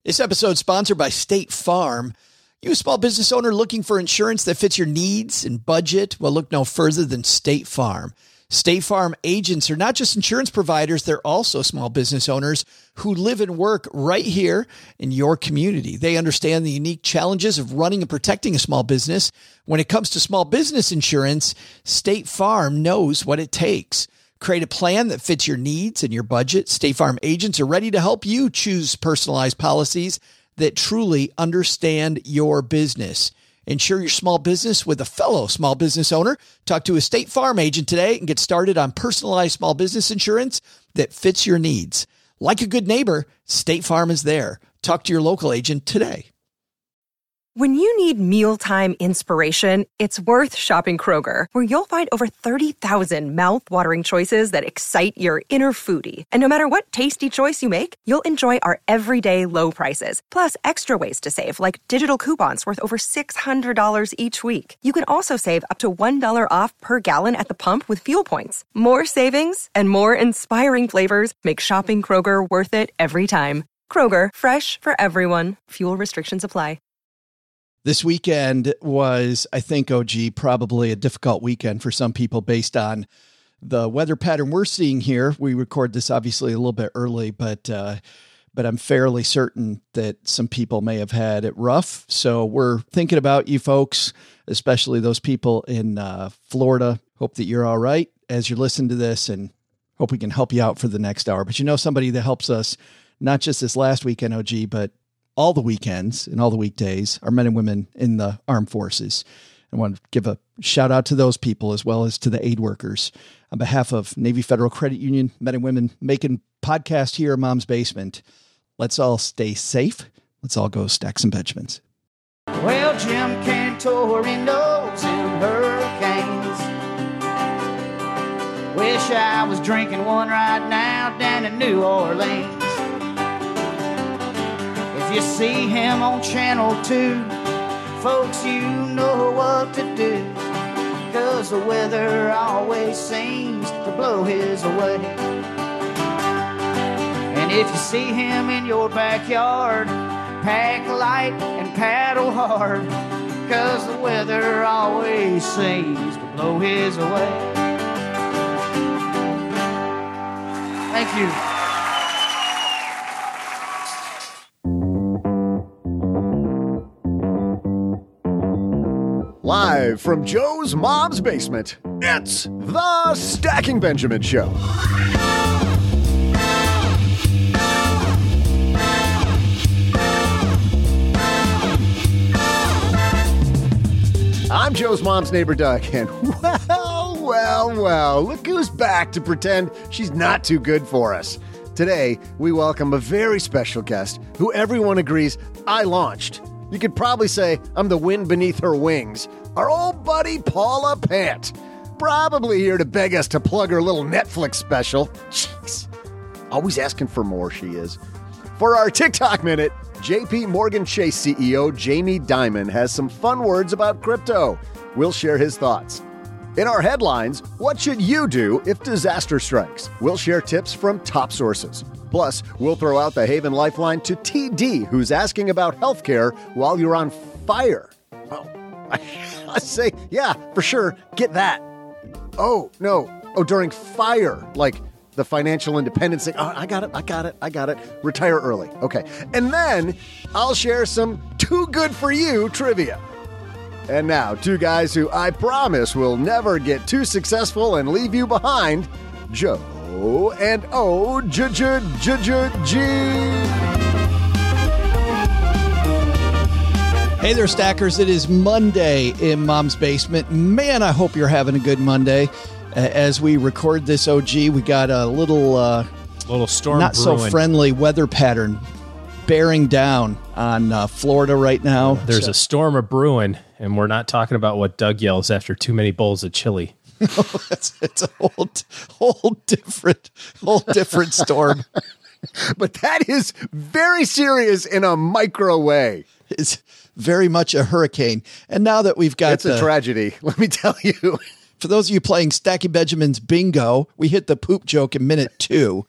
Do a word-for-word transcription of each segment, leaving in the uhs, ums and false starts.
This episode is sponsored by State Farm. You a small business owner looking for insurance that fits your needs and budget? Well, look no further than State Farm. State Farm agents are not just insurance providers, they're also small business owners who live and work right here in your community. They understand the unique challenges of running and protecting a small business. When it comes to small business insurance, State Farm knows what it takes. Create a plan that fits your needs and your budget. State Farm agents are ready to help you choose personalized policies that truly understand your business. Insure your small business with a fellow small business owner. Talk to a State Farm agent today and get started on personalized small business insurance that fits your needs. Like a good neighbor, State Farm is there. Talk to your local agent today. When you need mealtime inspiration, it's worth shopping Kroger, where you'll find over thirty thousand mouth-watering choices that excite your inner foodie. And no matter what tasty choice you make, you'll enjoy our everyday low prices, plus extra ways to save, like digital coupons worth over six hundred dollars each week. You can also save up to one dollar off per gallon at the pump with fuel points. More savings and more inspiring flavors make shopping Kroger worth it every time. Kroger, fresh for everyone. Fuel restrictions apply. This weekend was, I think, O G, probably a difficult weekend for some people based on the weather pattern we're seeing here. We record this obviously a little bit early, but uh, but I'm fairly certain that some people may have had it rough. So we're thinking about you folks, especially those people in uh, Florida. Hope that you're all right as you're listening to this, and hope we can help you out for the next hour. But you know somebody that helps us, not just this last weekend, O G, but all the weekends and all the weekdays, are men and women in the armed forces. I want to give a shout out to those people as well as to the aid workers. On behalf of Navy Federal Credit Union, men and women making podcast here in Mom's Basement, let's all stay safe. Let's all go stack some Benjamins. Well, Jim carrying tornadoes and hurricanes. Wish I was drinking one right now down in New Orleans. If you see him on Channel two, folks, you know what to do, 'cause the weather always seems to blow his away. And if you see him in your backyard, pack light and paddle hard, 'cause the weather always seems to blow his away. Thank you. Live from Joe's Mom's Basement, it's the Stacking Benjamin Show. I'm Joe's mom's neighbor, Doug, and well, well, well, look who's back to pretend she's not too good for us. Today, we welcome a very special guest who everyone agrees I launched. You could probably say I'm the wind beneath her wings. Our old buddy Paula Pant. Probably here to beg us to plug her little Netflix special. Jeez. Always asking for more, she is. For our TikTok Minute, J P Morgan Chase C E O Jamie Dimon has some fun words about crypto. We'll share his thoughts. In our headlines, what should you do if disaster strikes? We'll share tips from top sources. Plus, we'll throw out the Haven Lifeline to T D, who's asking about healthcare while you're on fire. Oh, I, I say, yeah, for sure, get that. Oh, no. Oh, during fire, like the financial independence thing. Oh, I got it, I got it, I got it. Retire early. Okay. And then I'll share some too good for you trivia. And now, two guys who I promise will never get too successful and leave you behind, Joe and O J J J J G. Hey there, Stackers. It is Monday in Mom's Basement. Man, I hope you're having a good Monday. Uh, as we record this, O G, we got a little, uh, little storm not brewing. So friendly weather pattern bearing down on uh, Florida right now. There's so. a storm of brewing, and we're not talking about what Doug yells after too many bowls of chili. it's, it's a whole, whole different, whole different storm. But that is very serious in a micro way. It's very much a hurricane. And now that we've got It's a the, tragedy, let me tell you. For those of you playing Stacking Benjamin's bingo, we hit the poop joke in minute two.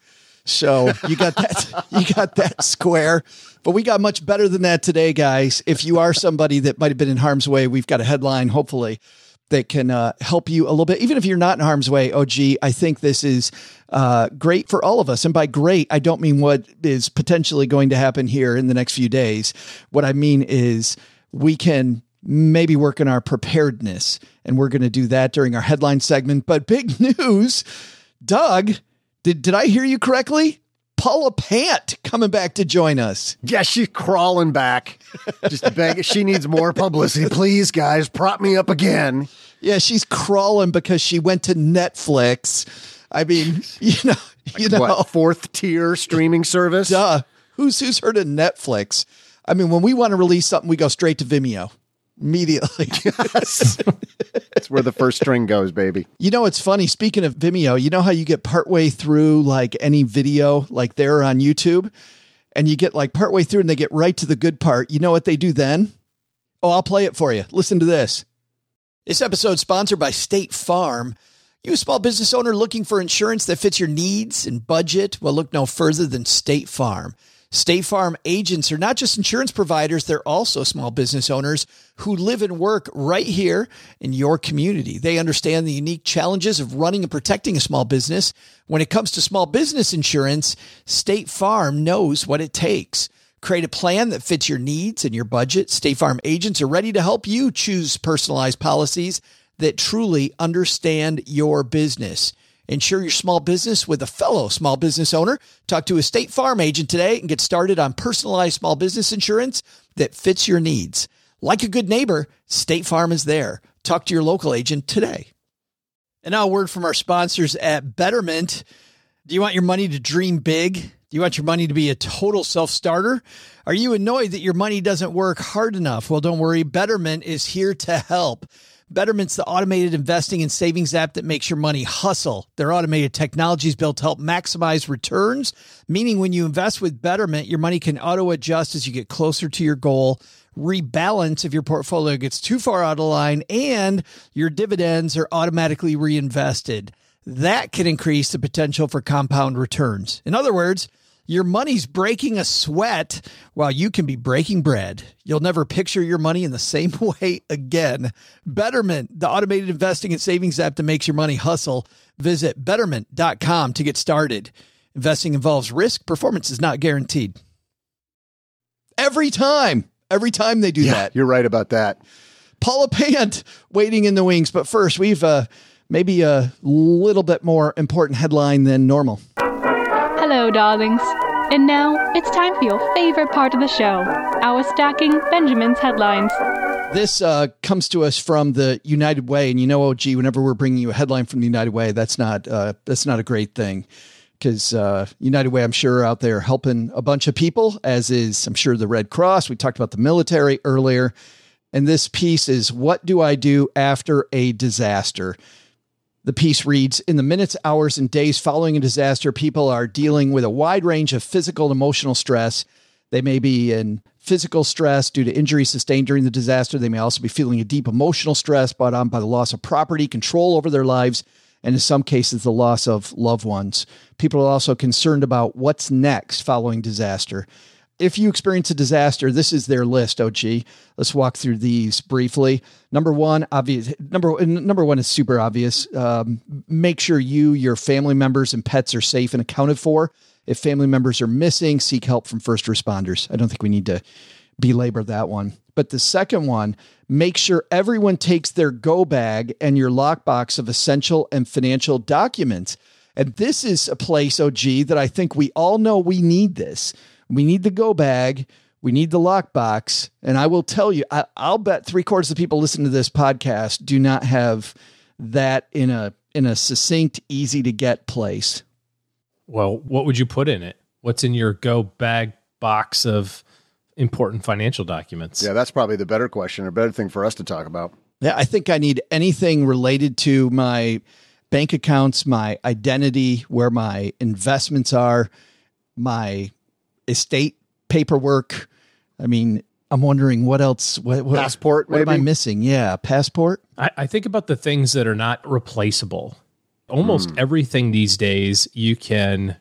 So you got that, you got that square, but we got much better than that today, guys. If you are somebody that might've been in harm's way, we've got a headline, hopefully, that can uh, help you a little bit. Even if you're not in harm's way, O G, I think this is uh, great for all of us. And by great, I don't mean what is potentially going to happen here in the next few days. What I mean is we can maybe work on our preparedness, and we're going to do that during our headline segment. But big news, Doug, did, did I hear you correctly? Paula Pant coming back to join us. Yeah, she's crawling back. Just begging. She needs more publicity. Please, guys, prop me up again. Yeah, she's crawling because she went to Netflix. I mean, you know, you Like know, what, fourth tier streaming service? duh. Who's who's heard of Netflix? I mean, when we want to release something, we go straight to Vimeo immediately. Yes. That's where the first string goes, baby. You know, it's funny. Speaking of Vimeo, you know how you get partway through like any video, like they're on YouTube, and you get like partway through and they get right to the good part. You know what they do then? Oh, I'll play it for you. Listen to this. This episode is sponsored by State Farm. You a small business owner looking for insurance that fits your needs and budget? Well, look no further than State Farm. State Farm agents are not just insurance providers, they're also small business owners who live and work right here in your community. They understand the unique challenges of running and protecting a small business. When it comes to small business insurance, State Farm knows what it takes. Create a plan that fits your needs and your budget. State Farm agents are ready to help you choose personalized policies that truly understand your business. Insure your small business with a fellow small business owner. Talk to a State Farm agent today and get started on personalized small business insurance that fits your needs. Like a good neighbor, State Farm is there. Talk to your local agent today. And now a word from our sponsors at Betterment. Do you want your money to dream big? Do you want your money to be a total self-starter? Are you annoyed that your money doesn't work hard enough? Well, don't worry. Betterment is here to help. Betterment's the automated investing and savings app that makes your money hustle. Their automated technology is built to help maximize returns, meaning when you invest with Betterment, your money can auto-adjust as you get closer to your goal, rebalance if your portfolio gets too far out of line, and your dividends are automatically reinvested. That can increase the potential for compound returns. In other words, your money's breaking a sweat while you can be breaking bread. You'll never picture your money in the same way again. Betterment, the automated investing and savings app that makes your money hustle. Visit betterment dot com to get started. Investing involves risk. Performance is not guaranteed. Every time, every time they do Yeah, that. you're right about that. Paula Pant waiting in the wings. But first, we've uh, maybe a little bit more important headline than normal. Hello, darlings. And now it's time for your favorite part of the show, our Stacking Benjamin's headlines. This uh, comes to us from the United Way, and you know, O G, whenever we're bringing you a headline from the United Way, that's not uh, that's not a great thing, because uh, United Way, I'm sure, are out there helping a bunch of people, as is, I'm sure, the Red Cross. We talked about the military earlier, and this piece is, what do I do after a disaster? The piece reads, in the minutes, hours, and days following a disaster, people are dealing with a wide range of physical and emotional stress. They may be in physical stress due to injuries sustained during the disaster. They may also be feeling a deep emotional stress brought on by the loss of property, control over their lives, and in some cases, the loss of loved ones. People are also concerned about what's next following disaster. If you experience a disaster, this is their list, O G. Let's walk through these briefly. Number one, obvious. Number, number one is super obvious. Um, make sure you, your family members, and pets are safe and accounted for. If family members are missing, seek help from first responders. I don't think we need to belabor that one. But the second one, make sure everyone takes their go bag and your lockbox of essential and financial documents. And this is a place, O G, that I think we all know we need this. We need the go bag. We need the lockbox. And I will tell you, I, I'll bet three quarters of the people listening to this podcast do not have that in a in a succinct, easy to get place. Well, what would you put in it? What's in your go bag box of important financial documents? Yeah, that's probably the better question, or better thing for us to talk about. Yeah, I think I need anything related to my bank accounts, my identity, where my investments are, my estate paperwork. I mean, I'm wondering what else. What, what, Passport, What maybe? am I missing? Yeah, passport. I, I think about the things that are not replaceable. Almost Mm. everything these days you can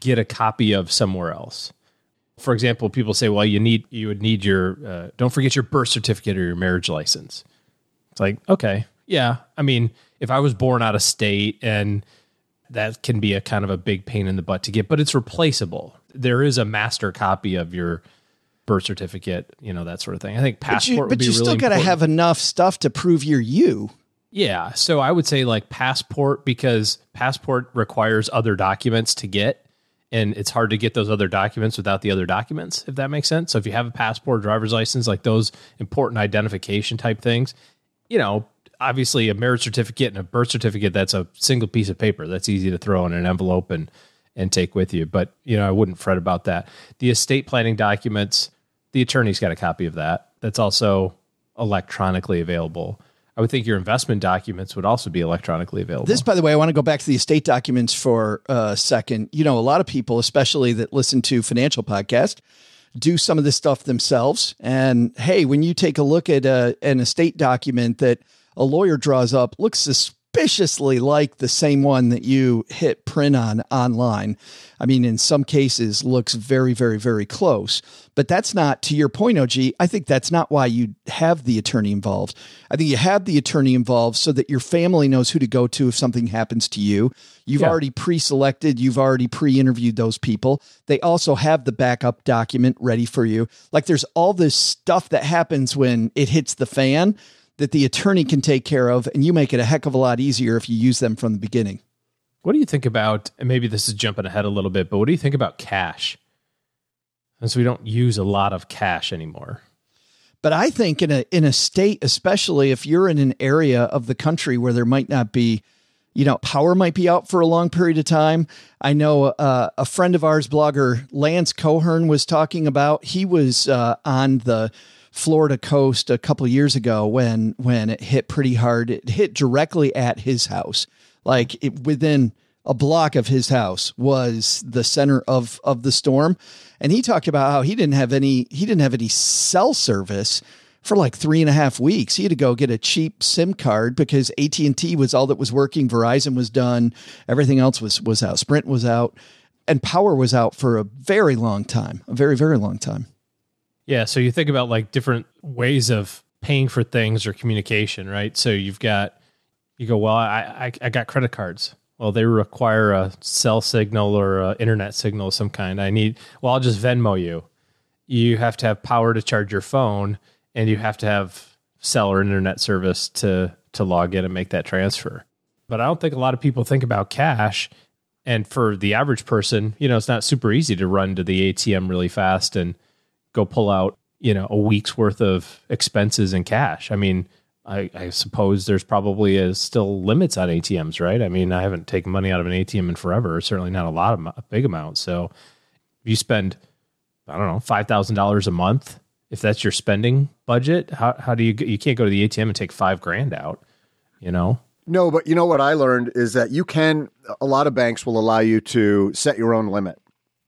get a copy of somewhere else. For example, people say, well, you need you would need your, uh, don't forget your birth certificate or your marriage license. It's like, okay, yeah. I mean, if I was born out of state, and that can be a kind of a big pain in the butt to get, but it's replaceable. There is a master copy of your birth certificate, you know, that sort of thing. I think passport but you, would be but you really still got to have enough stuff to prove you're you. Yeah. So I would say like passport, because passport requires other documents to get. And it's hard to get those other documents without the other documents, if that makes sense. So if you have a passport, driver's license, like those important identification type things, you know, obviously a marriage certificate and a birth certificate, that's a single piece of paper. That's easy to throw in an envelope and, and take with you. But, you know, I wouldn't fret about that. The estate planning documents, the attorney's got a copy of that. That's also electronically available. I would think your investment documents would also be electronically available. This, by the way, I want to go back to the estate documents for a second. You know, a lot of people, especially that listen to financial podcasts, do some of this stuff themselves. And hey, when you take a look at a, an estate document that a lawyer draws up, looks suspiciously like the same one that you hit print on online. I mean, in some cases looks very, very, very close, but that's not, to your point, O G, I think that's not why you have the attorney involved. I think you have the attorney involved so that your family knows who to go to if something happens to you. You've yeah. already pre-selected, you've already pre-interviewed those people. They also have the backup document ready for you. Like there's all this stuff that happens when it hits the fan that the attorney can take care of, and you make it a heck of a lot easier if you use them from the beginning. What do you think about, and maybe this is jumping ahead a little bit, but what do you think about cash? Since we don't use a lot of cash anymore. But I think in a in a state, especially if you're in an area of the country where there might not be, you know, power might be out for a long period of time. I know uh, a friend of ours, blogger Lance Cohern, was talking about, he was uh, on the Florida coast a couple of years ago when when it hit pretty hard. It hit directly at his house. Like it, within a block of his house was the center of, of the storm. And he talked about how he didn't have any, he didn't have any cell service for like three and a half weeks. He had to go get a cheap SIM card because A T and T was all that was working. Verizon was done. Everything else was, was out. Sprint was out, and power was out for a very long time, a very, very long time. Yeah. So you think about like different ways of paying for things or communication, right? So you've got, you go, well, I, I, I got credit cards. Well, they require a cell signal or an internet signal of some kind. I need, well, I'll just Venmo you. You have to have power to charge your phone, and you have to have cell or internet service to, to log in and make that transfer. But I don't think a lot of people think about cash. And for the average person, you know, it's not super easy to run to the A T M really fast and go pull out, you know, a week's worth of expenses in cash. I mean, I, I suppose there's probably is still limits on A T Ms, right? I mean, I haven't taken money out of an A T M in forever. Certainly not a lot of a big amount. So if you spend, I don't know, five thousand dollars a month, if that's your spending budget, how how do you, you can't go to the A T M and take five grand out, you know? No, but you know what I learned is that you can, a lot of banks will allow you to set your own limit.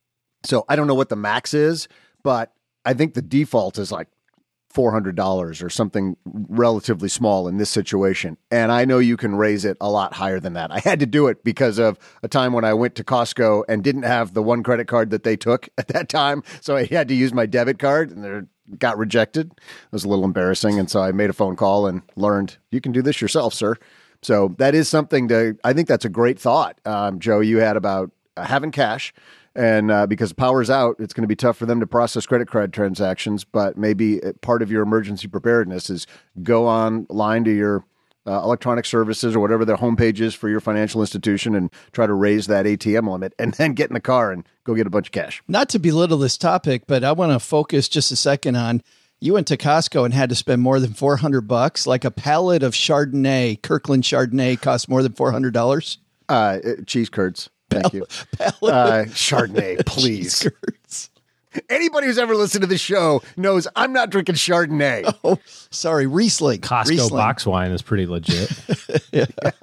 So I don't know what the max is, but I think the default is like four hundred dollars or something relatively small in this situation. And I know you can raise it a lot higher than that. I had to do it because of a time when I went to Costco and didn't have the one credit card that they took at that time. So I had to use my debit card, and it got rejected. It was a little embarrassing. And so I made a phone call and learned, you can do this yourself, sir. So that is something to, I think that's a great thought, um, Joe, you had about uh, having cash. And uh, because power's out, it's going to be tough for them to process credit card transactions. But maybe part of your emergency preparedness is go online to your uh, electronic services or whatever their homepage is for your financial institution and try to raise that A T M limit, and then get in the car and go get a bunch of cash. Not to belittle this topic, but I want to focus just a second on, you went to Costco and had to spend more than four hundred bucks. Like a pallet of Chardonnay, Kirkland Chardonnay, costs more than four hundred dollars. Uh, cheese curds. Thank you. Uh, Chardonnay, please. Anybody who's ever listened to the show knows I'm not drinking Chardonnay. Oh, sorry, Riesling. Costco Riesling. box wine is pretty legit. Yeah.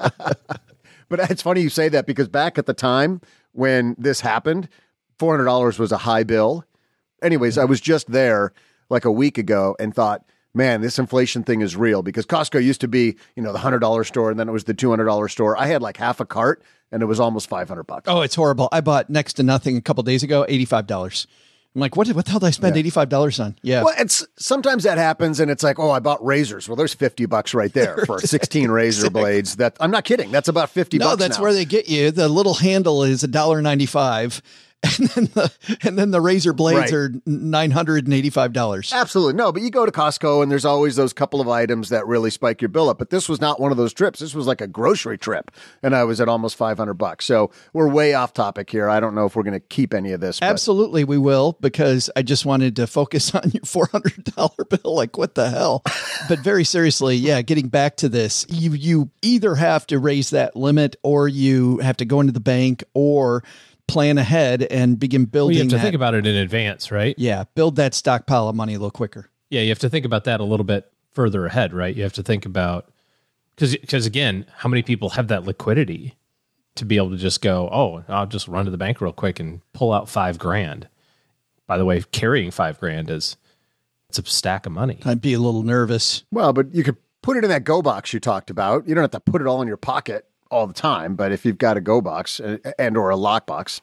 But it's funny you say that, because back at the time when this happened, four hundred dollars was a high bill. Anyways, I was just there like a week ago and thought, man, this inflation thing is real, because Costco used to be, you know, the one hundred dollars store, and then it was the two hundred dollars store. I had like half a cart, and it was almost five hundred bucks. Oh, it's horrible. I bought next to nothing a couple days ago, eighty-five dollars. I'm like, what, what the hell did I spend yeah. eighty-five dollars on? Yeah. Well, it's sometimes that happens, and it's like, oh, I bought razors. Well, there's fifty bucks right there for sixteen razor blades. That I'm not kidding. That's about fifty no, bucks. No, that's now. where they get you. The little handle is a dollar ninety-five. And then the and then the razor blades right. are nine hundred and eighty five dollars. Absolutely no, but you go to Costco and there's always those couple of items that really spike your bill up. But this was not one of those trips. This was like a grocery trip, and I was at almost five hundred bucks. So we're way off topic here. I don't know if we're going to keep any of this. But. Absolutely, we will, because I just wanted to focus on your four hundred dollar bill. Like, what the hell? But very seriously, yeah, getting back to this, you you either have to raise that limit, or you have to go into the bank, or plan ahead and begin building. Well, you have to that. think about it in advance, right? Yeah. Build that stockpile of money a little quicker. Yeah. You have to think about that a little bit further ahead, right? You have to think about, because, because again, how many people have that liquidity to be able to just go, oh, I'll just run to the bank real quick and pull out five grand. By the way, carrying five grand is, it's a stack of money. I'd be a little nervous. Well, but you could put it in that go box you talked about. You don't have to put it all in your pocket all the time, but if you've got a go box and or a lock box.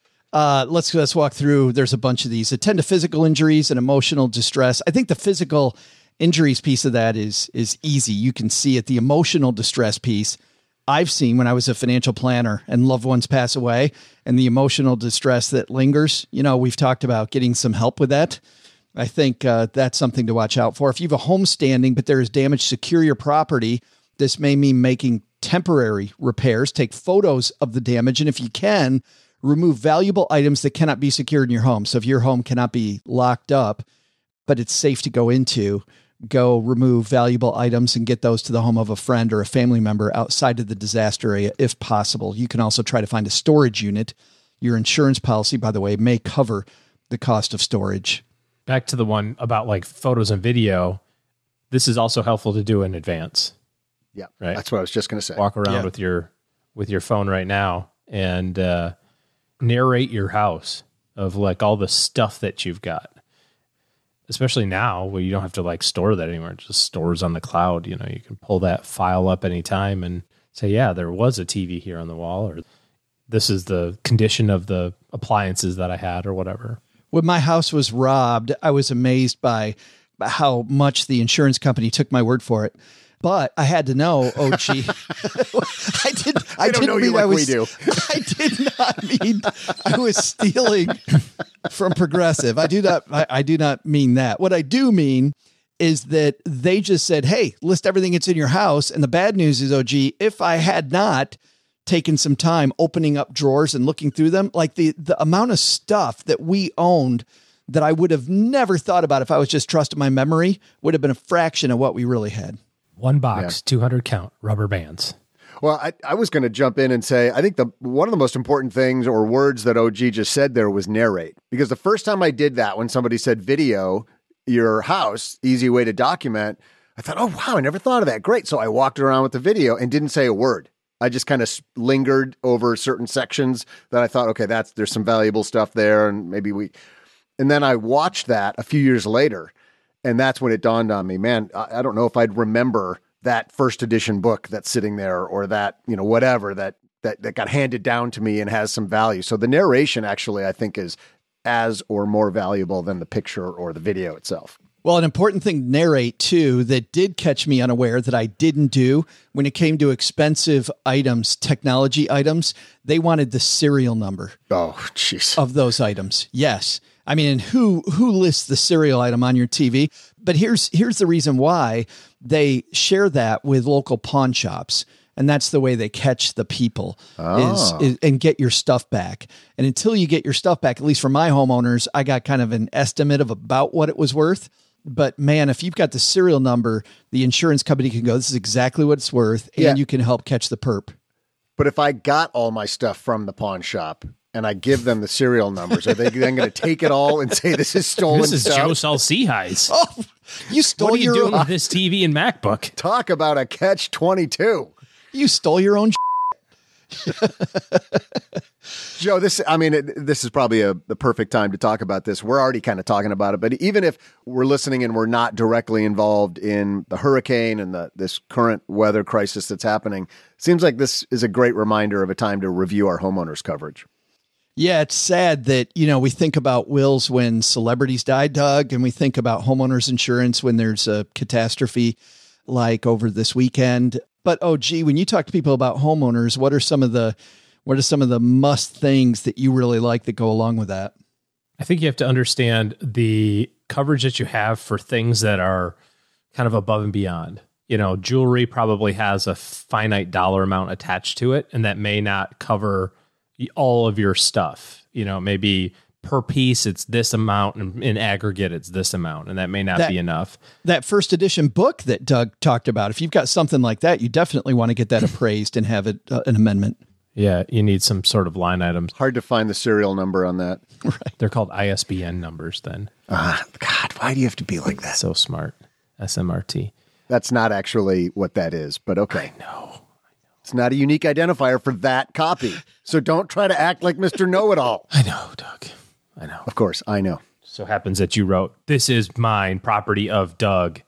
Uh, let's let's walk through. There's a bunch of these. Attend to physical injuries and emotional distress. I think the physical injuries piece of that is is easy. You can see it. The emotional distress piece, I've seen when I was a financial planner and loved ones pass away, and the emotional distress that lingers. You know, we've talked about getting some help with that. I think uh, that's something to watch out for. If you have a home standing, but there is damage, secure your property. This may mean making temporary repairs, take photos of the damage, and if you can, remove valuable items that cannot be secured in your home. So if your home cannot be locked up, but it's safe to go into, go remove valuable items and get those to the home of a friend or a family member outside of the disaster area if possible. You can also try to find a storage unit. Your insurance policy, by the way, may cover the cost of storage. Back to the one about like photos and video. This is also helpful to do in advance. Yeah, right. That's what I was just going to say. Walk around yeah. with your with your phone right now and uh, narrate your house of like all the stuff that you've got. Especially now where you don't have to like store that anymore. It just stores on the cloud. You know, you can pull that file up anytime and say, yeah, there was a T V here on the wall, or this is the condition of the appliances that I had, or whatever. When my house was robbed, I was amazed by how much the insurance company took my word for it. But I had to know, oh, gee, I did. I don't didn't know mean you like I was. we do. I did not mean I was stealing from Progressive. I do not. I, I do not mean that. What I do mean is that they just said, "Hey, list everything that's in your house." And the bad news is, oh, gee, if I had not taken some time opening up drawers and looking through them, like the the amount of stuff that we owned that I would have never thought about if I was just trusting my memory would have been a fraction of what we really had. One box, yeah. two hundred count rubber bands. Well, I, I was going to jump in and say, I think the one of the most important things or words that O G just said there was narrate. Because the first time I did that, when somebody said video your house, easy way to document, I thought, oh, wow, I never thought of that. Great. So I walked around with the video and didn't say a word. I just kind of lingered over certain sections that I thought, okay, that's there's some valuable stuff there. And maybe we, and then I watched that a few years later. And that's when it dawned on me, man, I don't know if I'd remember that first edition book that's sitting there, or that, you know, whatever that, that, that got handed down to me and has some value. So the narration actually, I think, is as or more valuable than the picture or the video itself. Well, an important thing to narrate too, that did catch me unaware that I didn't do when it came to expensive items, technology items, they wanted the serial number. Oh, jeez. Of those items. Yes. I mean, and who who lists the serial item on your T V? But here's here's the reason why they share that with local pawn shops. And that's the way they catch the people oh. is, is and get your stuff back. And until you get your stuff back, at least for my homeowners, I got kind of an estimate of about what it was worth. But man, if you've got the serial number, the insurance company can go, this is exactly what it's worth. And yeah. you can help catch the perp. But if I got all my stuff from the pawn shop and I give them the serial numbers, are they then going to take it all and say this is stolen This is stuff? Joe Salsihais. Oh, you stole What are you your doing own, with this T V and MacBook? Talk about a catch twenty-two. you stole your own shit. Joe, this, I mean, it, this is probably a, the perfect time to talk about this. We're already kind of talking about it, but even if we're listening and we're not directly involved in the hurricane and the, this current weather crisis that's happening, it seems like this is a great reminder of a time to review our homeowners coverage. Yeah, it's sad that, you know, we think about wills when celebrities die, Doug, and we think about homeowners insurance when there's a catastrophe like over this weekend. But, oh, gee, when you talk to people about homeowners, what are some of the what are some of the must things that you really like that go along with that? I think you have to understand the coverage that you have for things that are kind of above and beyond. You know, jewelry probably has a finite dollar amount attached to it, and that may not cover all of your stuff. You know, maybe per piece it's this amount, and in aggregate it's this amount, and that may not that, be enough. That first edition book that Doug talked about, if you've got something like that, you definitely want to get that appraised and have it uh, an amendment. Yeah, you need some sort of line items. Hard to find the serial number on that. Right. They're called I S B N numbers then. Ah, God, why do you have to be like that? So smart. S M R T. That's not actually what that is, but okay. I know. It's not a unique identifier for that copy. So don't try to act like Mister Know-It-All. I know, Doug. I know. Of course, I know. So happens that you wrote, "This is mine, property of Doug."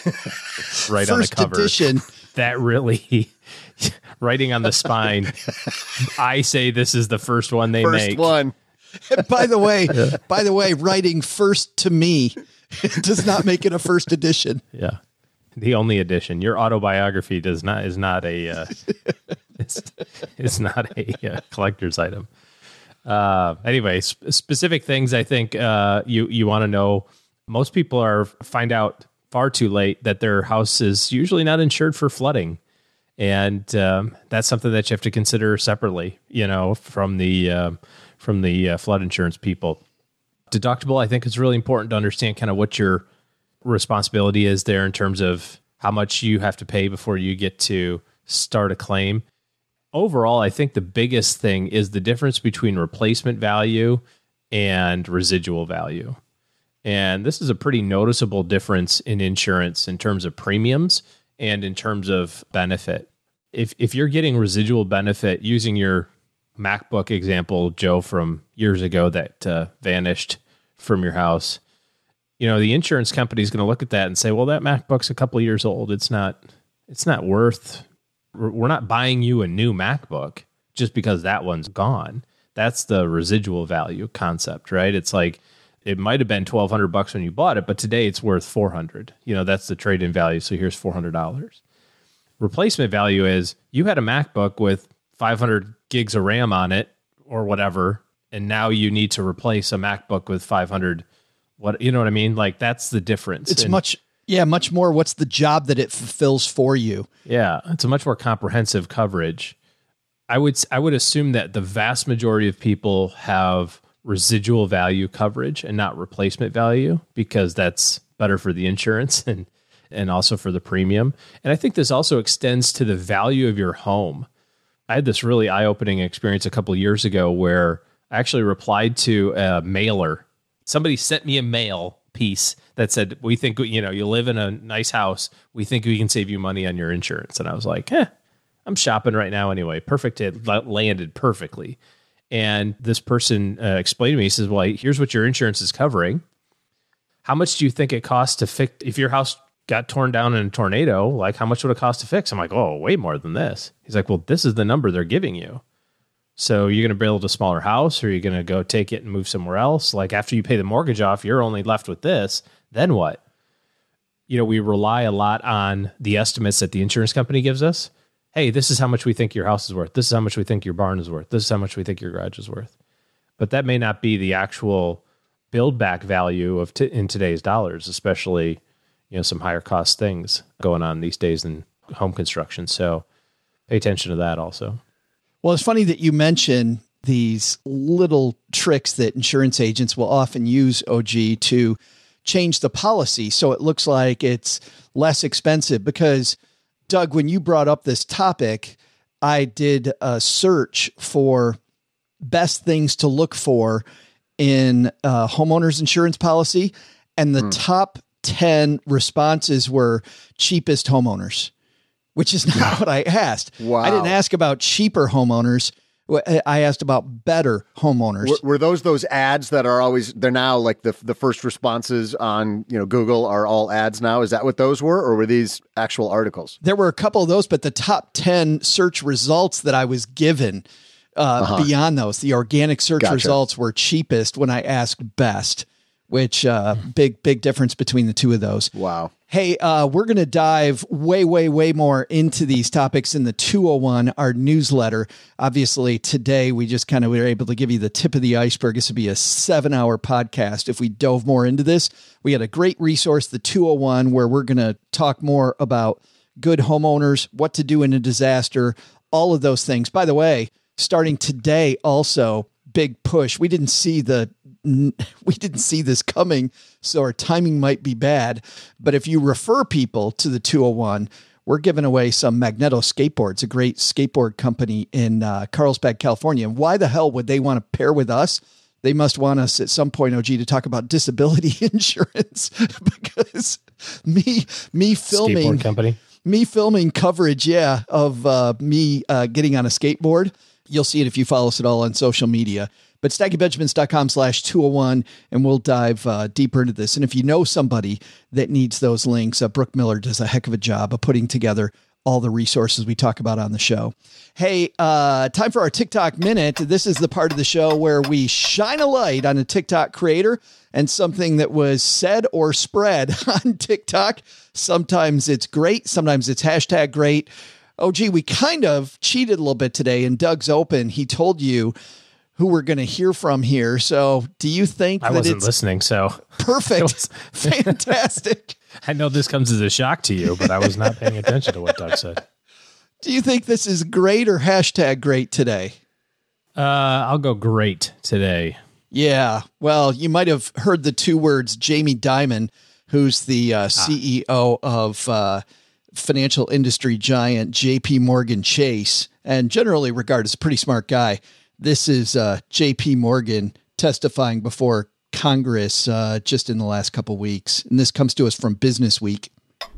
Right First on the cover. Edition. That really, writing on the spine, I say this is the first one they First make. one. by the way, by the way, writing first to me does not make it a first edition. Yeah. The only edition. Your autobiography does not is not a uh, it's, it's not a uh, collector's item. Uh, anyway, sp- specific things I think uh, you you want to know. Most people are find out far too late that their house is usually not insured for flooding, and um, that's something that you have to consider separately. You know, from the uh, from the uh, flood insurance people. Deductible, I think, is really important to understand kind of what your responsibility is there in terms of how much you have to pay before you get to start a claim. Overall, I think the biggest thing is the difference between replacement value and residual value. And this is a pretty noticeable difference in insurance in terms of premiums and in terms of benefit. If if you're getting residual benefit using your MacBook example, Joe, from years ago that uh, vanished from your house, you know, the insurance company is going to look at that and say, well, that MacBook's a couple of years old. It's not, it's not worth, we're not buying you a new MacBook just because that one's gone. That's the residual value concept, right? It's like, it might have been twelve hundred bucks when you bought it, but today it's worth four hundred. You know, that's the trade-in value. So here's four hundred dollars. Replacement value is you had a MacBook with five hundred gigs of RAM on it or whatever, and now you need to replace a MacBook with five hundred. What, you know what I mean? Like, that's the difference. It's and, much, yeah, much more. What's the job that it fulfills for you? Yeah, it's a much more comprehensive coverage. I would I would assume that the vast majority of people have residual value coverage and not replacement value, because that's better for the insurance and and also for the premium. And I think this also extends to the value of your home. I had this really eye-opening experience a couple of years ago where I actually replied to a mailer. Somebody sent me a mail piece that said, we think, you know, you live in a nice house. We think we can save you money on your insurance. And I was like, eh, I'm shopping right now anyway. Perfect. It landed perfectly. And this person uh, explained to me, he says, well, here's what your insurance is covering. How much do you think it costs to fix, if your house got torn down in a tornado, like how much would it cost to fix? I'm like, oh, way more than this. He's like, well, this is the number they're giving you. So you're going to build a smaller house, or you're going to go take it and move somewhere else. Like after you pay the mortgage off, you're only left with this. Then what? You know, we rely a lot on the estimates that the insurance company gives us. Hey, this is how much we think your house is worth. This is how much we think your barn is worth. This is how much we think your garage is worth. But that may not be the actual build back value of t- in today's dollars, especially, you know, some higher cost things going on these days in home construction. So pay attention to that also. Well, it's funny that you mention these little tricks that insurance agents will often use, O G, to change the policy so it looks like it's less expensive. Because, Doug, when you brought up this topic, I did a search for best things to look for in a homeowner's insurance policy, and the hmm. top ten responses were cheapest homeowners, which is not what I asked. Wow. I didn't ask about cheaper homeowners. I asked about better homeowners. Were, were those those ads that are always, they're now like the the first responses on, you know, Google are all ads now? Is that what those were, or were these actual articles? There were a couple of those, but the top ten search results that I was given uh, uh-huh. beyond those, the organic search Gotcha. results were cheapest when I asked best, which uh, big, big difference between the two of those. Wow. Hey, uh, we're going to dive way, way, way more into these topics in the two oh one, our newsletter. Obviously, today we just kind of were able to give you the tip of the iceberg. This would be a seven-hour podcast if we dove more into this. We had a great resource, the two oh one, where we're going to talk more about good homeowners, what to do in a disaster, all of those things. By the way, starting today also, big push. We didn't see the we didn't see this coming, so our timing might be bad. But if you refer people to the two oh one, we're giving away some Magneto skateboards, a great skateboard company in uh, Carlsbad, California. And why the hell would they want to pair with us? They must want us at some point, O G, to talk about disability insurance because me, me filming, skateboard company, me filming coverage, yeah, of uh, me uh, getting on a skateboard. You'll see it if you follow us at all on social media. But stackybenjamins.com slash 201, and we'll dive uh, deeper into this. And if you know somebody that needs those links, uh, Brooke Miller does a heck of a job of putting together all the resources we talk about on the show. Hey, uh, time for our TikTok Minute. This is the part of the show where we shine a light on a TikTok creator and something that was said or spread on TikTok. Sometimes it's great. Sometimes it's hashtag great. Oh, gee, we kind of cheated a little bit today. In Doug's Open, he told you who we're going to hear from here. So do you think I that wasn't it's listening? So perfect? was, Fantastic. I know this comes as a shock to you, but I was not paying attention to what Doug said. Do you think this is great or hashtag great today? Uh, I'll go great today. Yeah. Well, you might have heard the two words, Jamie Dimon, who's the uh, C E O ah. of uh, financial industry giant J P Morgan Chase, and generally regarded as a pretty smart guy. This is uh, J P Morgan testifying before Congress uh, just in the last couple of weeks. And this comes to us from Business Week.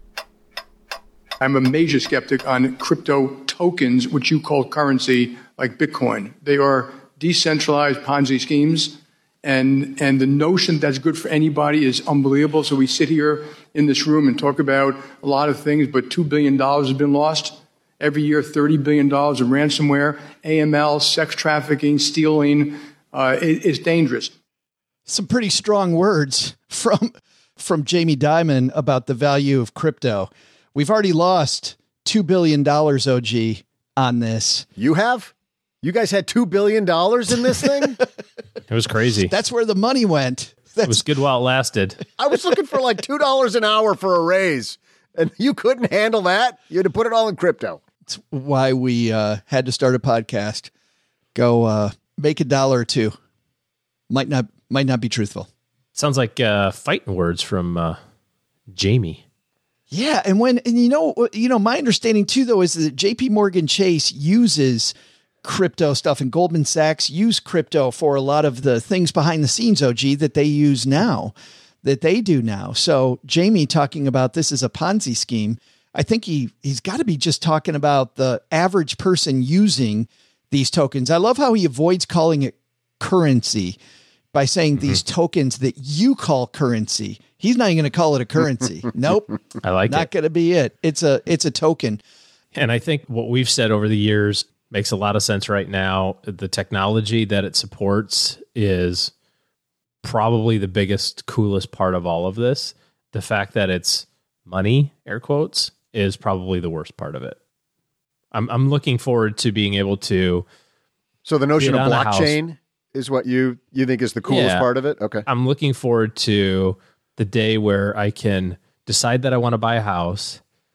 I'm a major skeptic on crypto tokens, which you call currency, like Bitcoin. They are decentralized Ponzi schemes. And, and the notion that's good for anybody is unbelievable. So we sit here in this room and talk about a lot of things, but two billion dollars has been lost. Every year, thirty billion dollars of ransomware, A M L, sex trafficking, stealing. Uh, it, it's dangerous. Some pretty strong words from from Jamie Dimon about the value of crypto. We've already lost two billion dollars, O G, on this. You have? You guys had two billion dollars in this thing? It was crazy. That's where the money went. That's, it was good while it lasted. I was looking for like two dollars an hour for a raise, and you couldn't handle that? You had to put it all in crypto. That's why we uh, had to start a podcast. Go uh, make a dollar or two. Might not might not be truthful. Sounds like uh, fighting words from uh, Jamie. Yeah, and when and you know you know my understanding too though is that J P Morgan Chase uses crypto stuff, and Goldman Sachs use crypto for a lot of the things behind the scenes, O G, that they use now, that they do now. So Jamie talking about this as a Ponzi scheme. I think he, he's got to be just talking about the average person using these tokens. I love how he avoids calling it currency by saying mm-hmm. these tokens that you call currency. He's not even going to call it a currency. Nope. I like not it. Not going to be it. It's a, it's a token. And I think what we've said over the years makes a lot of sense right now. The technology that it supports is probably the biggest, coolest part of all of this. The fact that it's money, air quotes, is probably the worst part of it. I'm I'm looking forward to being able to. So the notion of blockchain is what you you think is the coolest yeah, part of it? Okay. I'm looking forward to the day where I can decide that I want to buy a house,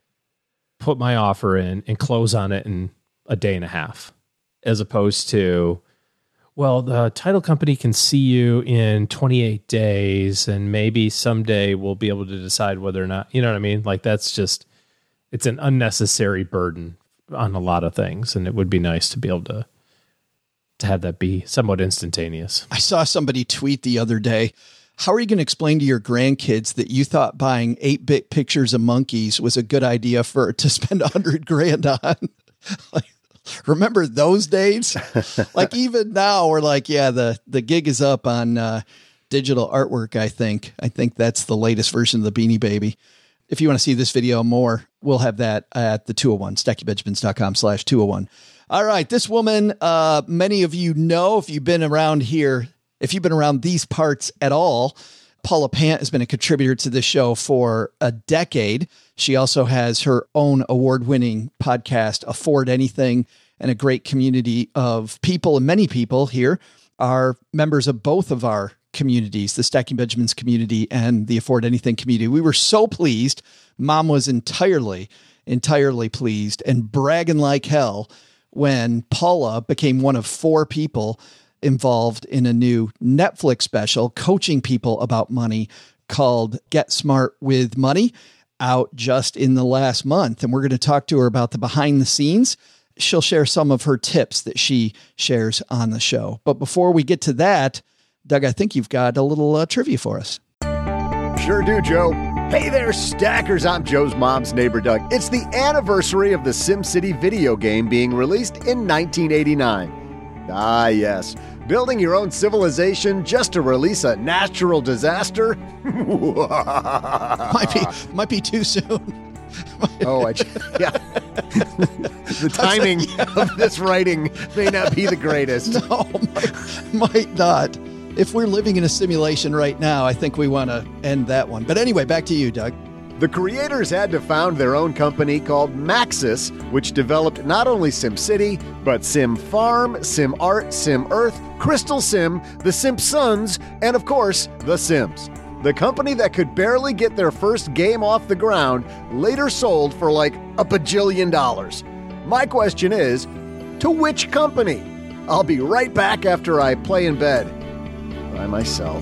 put my offer in, and close on it in a day and a half, as opposed to, well, the title company can see you in twenty-eight days, and maybe someday we'll be able to decide whether or not, you know what I mean? Like that's just, it's an unnecessary burden on a lot of things. And it would be nice to be able to, to have that be somewhat instantaneous. I saw somebody tweet the other day how are you going to explain to your grandkids that you thought buying eight-bit pictures of monkeys was a good idea for to spend a hundred grand on? Like, remember those days? Like even now we're like, yeah, the, the gig is up on uh, digital artwork. I think, I think that's the latest version of the Beanie Baby. If you want to see this video more, we'll have that at the two oh one, stacky benjamins dot com slash two oh one. All right. This woman, uh, many of you know, if you've been around here, if you've been around these parts at all, Paula Pant has been a contributor to this show for a decade. She also has her own award-winning podcast, Afford Anything, and a great community of people, and many people here are members of both of our communities, the Stacking Benjamins community and the Afford Anything community. We were so pleased. Mom was entirely, entirely pleased and bragging like hell when Paula became one of four people involved in a new Netflix special coaching people about money called Get Smart with Money, out just in the last month. And we're going to talk to her about the behind the scenes. She'll share some of her tips that she shares on the show. But before we get to that, Doug, I think you've got a little uh, trivia for us. Sure do, Joe. Hey there, Stackers. I'm Joe's mom's neighbor, Doug. It's the anniversary of the SimCity video game being released in nineteen eighty-nine. Ah, yes. Building your own civilization just to release a natural disaster? might be might be too soon. oh, I, yeah. The timing like, yeah. of this writing may not be the greatest. No, might, might not. If we're living in a simulation right now, I think we want to end that one. But anyway, back to you, Doug. The creators had to found their own company called Maxis, which developed not only SimCity, but Sim Farm, Sim Art, Sim Earth, Crystal Sim, The Simpsons, and of course, The Sims. The company that could barely get their first game off the ground later sold for like a bajillion dollars. My question is, to which company? I'll be right back after I play in bed by myself.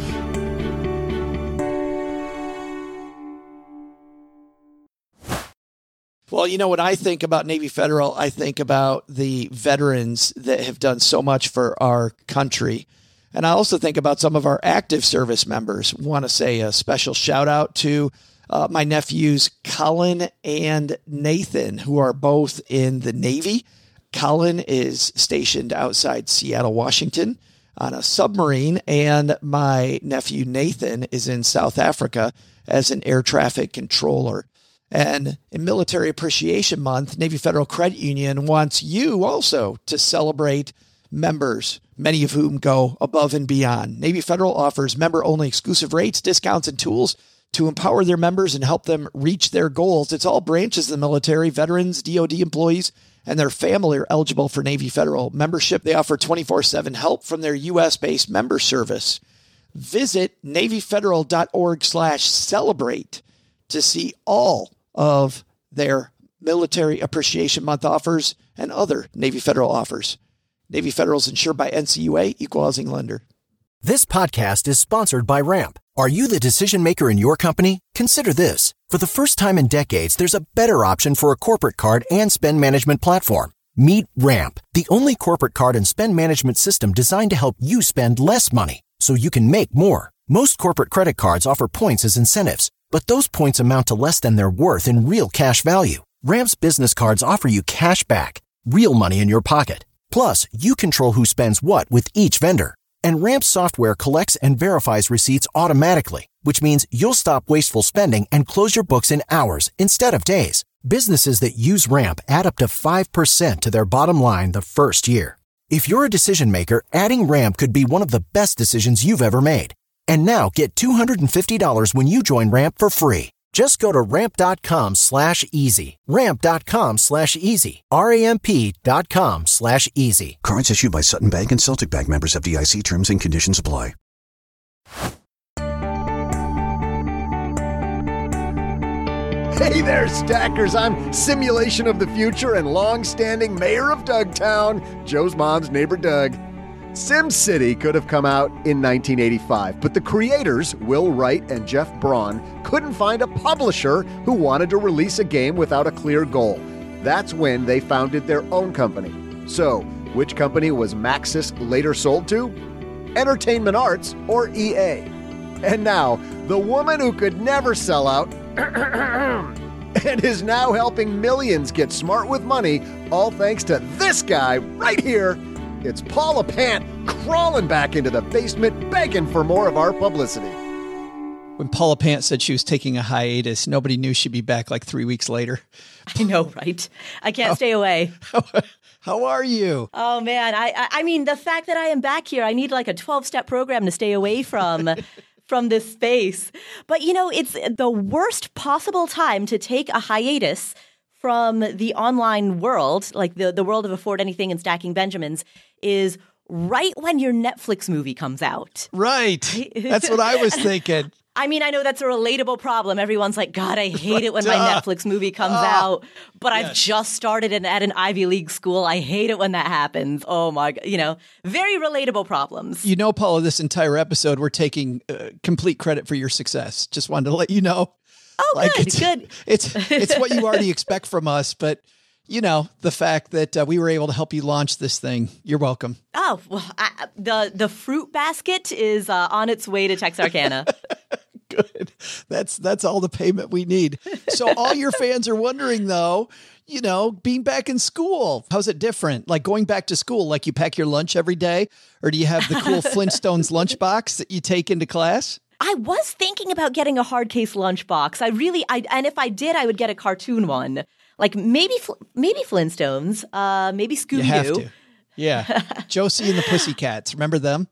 Well, you know, when I think about Navy Federal, I think about the veterans that have done so much for our country. And I also think about some of our active service members. Want to say a special shout out to uh, my nephews, Colin and Nathan, who are both in the Navy. Colin is stationed outside Seattle, Washington on a submarine. And my nephew, Nathan, is in South Africa as an air traffic controller. And in Military Appreciation Month, Navy Federal Credit Union wants you also to celebrate members, many of whom go above and beyond. Navy Federal offers member-only exclusive rates, discounts, and tools to empower their members and help them reach their goals. It's all branches of the military, veterans, D O D employees, and their family are eligible for Navy Federal membership. They offer twenty-four seven help from their U S-based member service. Visit NavyFederal.org slash celebrate to see all of their Military Appreciation Month offers and other Navy Federal offers. Navy Federal is insured by N C U A, Equal Housing Lender. This podcast is sponsored by Ramp. Are you the decision maker in your company? Consider this. For the first time in decades, there's a better option for a corporate card and spend management platform. Meet Ramp, the only corporate card and spend management system designed to help you spend less money so you can make more. Most corporate credit cards offer points as incentives, but those points amount to less than their worth in real cash value. Ramp's business cards offer you cash back, real money in your pocket. Plus, you control who spends what with each vendor. And Ramp's software collects and verifies receipts automatically, which means you'll stop wasteful spending and close your books in hours instead of days. Businesses that use Ramp add up to five percent to their bottom line the first year. If you're a decision maker, adding Ramp could be one of the best decisions you've ever made. And now get two hundred fifty dollars when you join Ramp for free. Just go to ramp.com slash easy. Ramp.com slash easy. R-A-M-P dot com slash easy. Cards issued by Sutton Bank and Celtic Bank, members, F D I C. Terms and conditions apply. Hey there, Stackers. I'm Simulation of the Future and long-standing mayor of Dougtown, Joe's mom's neighbor, Doug. SimCity could have come out in nineteen eighty-five, but the creators, Will Wright and Jeff Braun, couldn't find a publisher who wanted to release a game without a clear goal. That's when they founded their own company. So, which company was Maxis later sold to? Entertainment Arts, or E A? And now, the woman who could never sell out and is now helping millions get smart with money, all thanks to this guy right here. It's Paula Pant crawling back into the basement, begging for more of our publicity. When Paula Pant said she was taking a hiatus, nobody knew she'd be back like three weeks later. I know, right? I can't how, stay away. How, how are you? Oh, man. I, I I mean, the fact that I am back here, I need like a twelve-step program to stay away from from this space. But, you know, it's the worst possible time to take a hiatus from the online world, like the, the world of Afford Anything and Stacking Benjamins, is right when your Netflix movie comes out. Right. That's what I was thinking. I mean, I know that's a relatable problem. Everyone's like, God, I hate it when my Netflix movie comes uh, out. But yes. I've just started in, at an Ivy League school. I hate it when that happens. Oh, my God. You know, very relatable problems. You know, Paula, this entire episode, we're taking uh, complete credit for your success. Just wanted to let you know. Oh, like good, it's, good. It's, it's what you already expect from us. But, you know, the fact that uh, we were able to help you launch this thing, you're welcome. Oh, well, I, the, the fruit basket is uh, on its way to Texarkana. Good. That's that's all the payment we need. So all your fans are wondering, though, you know, being back in school, how's it different? Like going back to school, like you pack your lunch every day, or do you have the cool Flintstones lunchbox that you take into class? I was thinking about getting a hard case lunchbox. I really, I and if I did, I would get a cartoon one, like maybe maybe Flintstones, uh, maybe Scooby-Doo. You have to. Yeah, Josie and the Pussycats. Remember them?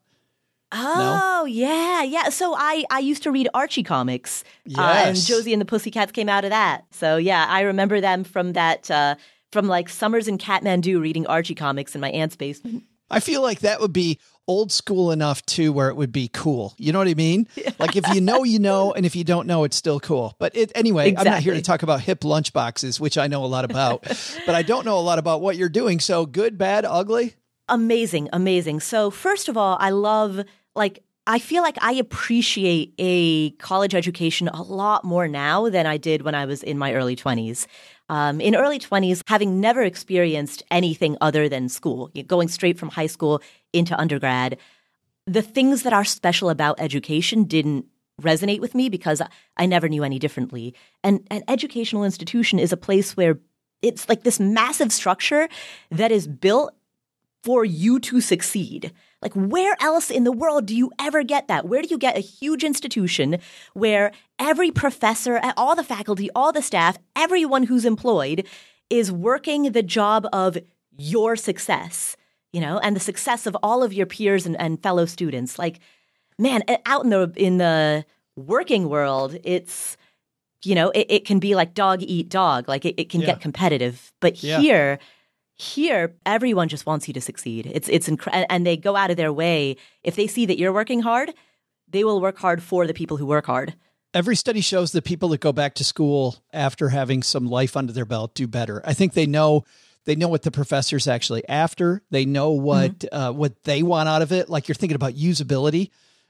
Oh, no? yeah, yeah. So I, I used to read Archie comics, yes. uh, and Josie and the Pussycats came out of that. So, yeah, I remember them from that, uh, from like summers in Kathmandu reading Archie comics in my aunt's basement. I feel like that would be old school enough, too, where it would be cool. You know what I mean? Yeah. Like if you know, you know, and if you don't know, it's still cool. But it, anyway, exactly. I'm not here to talk about hip lunchboxes, which I know a lot about, but I don't know a lot about what you're doing. So good, bad, ugly? Amazing, amazing. So first of all, I love... Like, I feel like I appreciate a college education a lot more now than I did when I was in my early twenties. Um, in early twenties, having never experienced anything other than school, going straight from high school into undergrad, the things that are special about education didn't resonate with me because I never knew any differently. And an educational institution is a place where it's like this massive structure that is built for you to succeed. Like, where else in the world do you ever get that? Where do you get a huge institution where every professor, all the faculty, all the staff, everyone who's employed is working the job of your success, you know, and the success of all of your peers and, and fellow students? Like, man, out in the in the working world, it's, you know, it, it can be like dog eat dog. Like, it, it can yeah. get competitive. But yeah. here... Here, everyone just wants you to succeed. It's it's incre- and they go out of their way. If they see that you're working hard, they will work hard for the people who work hard. Every study shows that people that go back to school after having some life under their belt do better. I think they know they know what the professor's actually after. They know what mm-hmm. uh, what they want out of it. Like you're thinking about usability.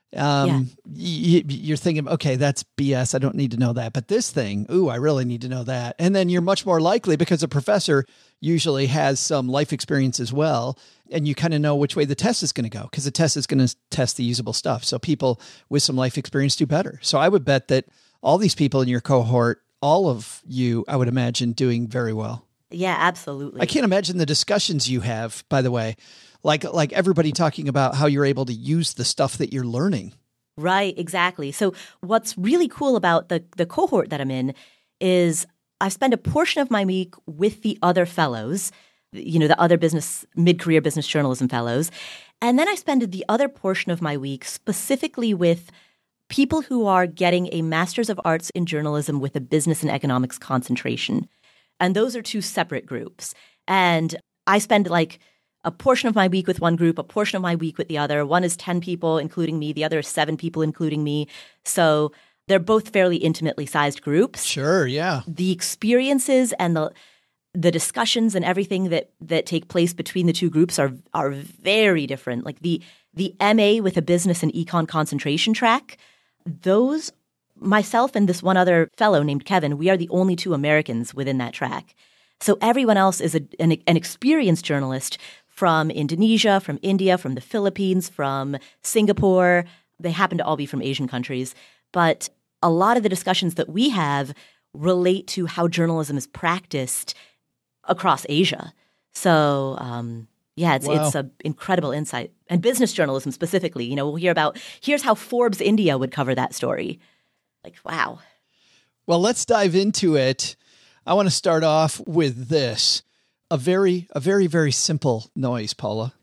Um, yeah. y- you're thinking, okay, that's B S. I don't need to know that. But this thing, ooh, I really need to know that. And then you're much more likely, because a professor usually has some life experience as well, and you kind of know which way the test is going to go, because the test is going to test the usable stuff. So people with some life experience do better. So I would bet that all these people in your cohort, all of you, I would imagine, doing very well. Yeah, absolutely. I can't imagine the discussions you have, by the way. Like like everybody talking about how you're able to use the stuff that you're learning. Right, exactly. So what's really cool about the, the cohort that I'm in is I spend a portion of my week with the other fellows, you know, the other business, mid-career business journalism fellows. And then I spend the other portion of my week specifically with people who are getting a Master's of Arts in Journalism with a business and economics concentration. And those are two separate groups. And I spend like a portion of my week with one group, a portion of my week with the other. One is ten people, including me. The other is seven people, including me. So they're both fairly intimately sized groups. Sure, yeah. The experiences and the the discussions and everything that that take place between the two groups are are very different. Like the the M A with a business and econ concentration track, those, myself and this one other fellow named Kevin, we are the only two Americans within that track. So everyone else is a, an, an experienced journalist from Indonesia, from India, from the Philippines, from Singapore. they happen to all be from Asian countries. But a lot of the discussions that we have relate to how journalism is practiced across Asia. So, um, yeah, it's Wow. it's an incredible insight. And business journalism specifically, you know, we'll hear about, here's how Forbes India would cover that story. Like, wow. Well, let's dive into it. I want to start off with this. A very, a very, very simple noise, Paula.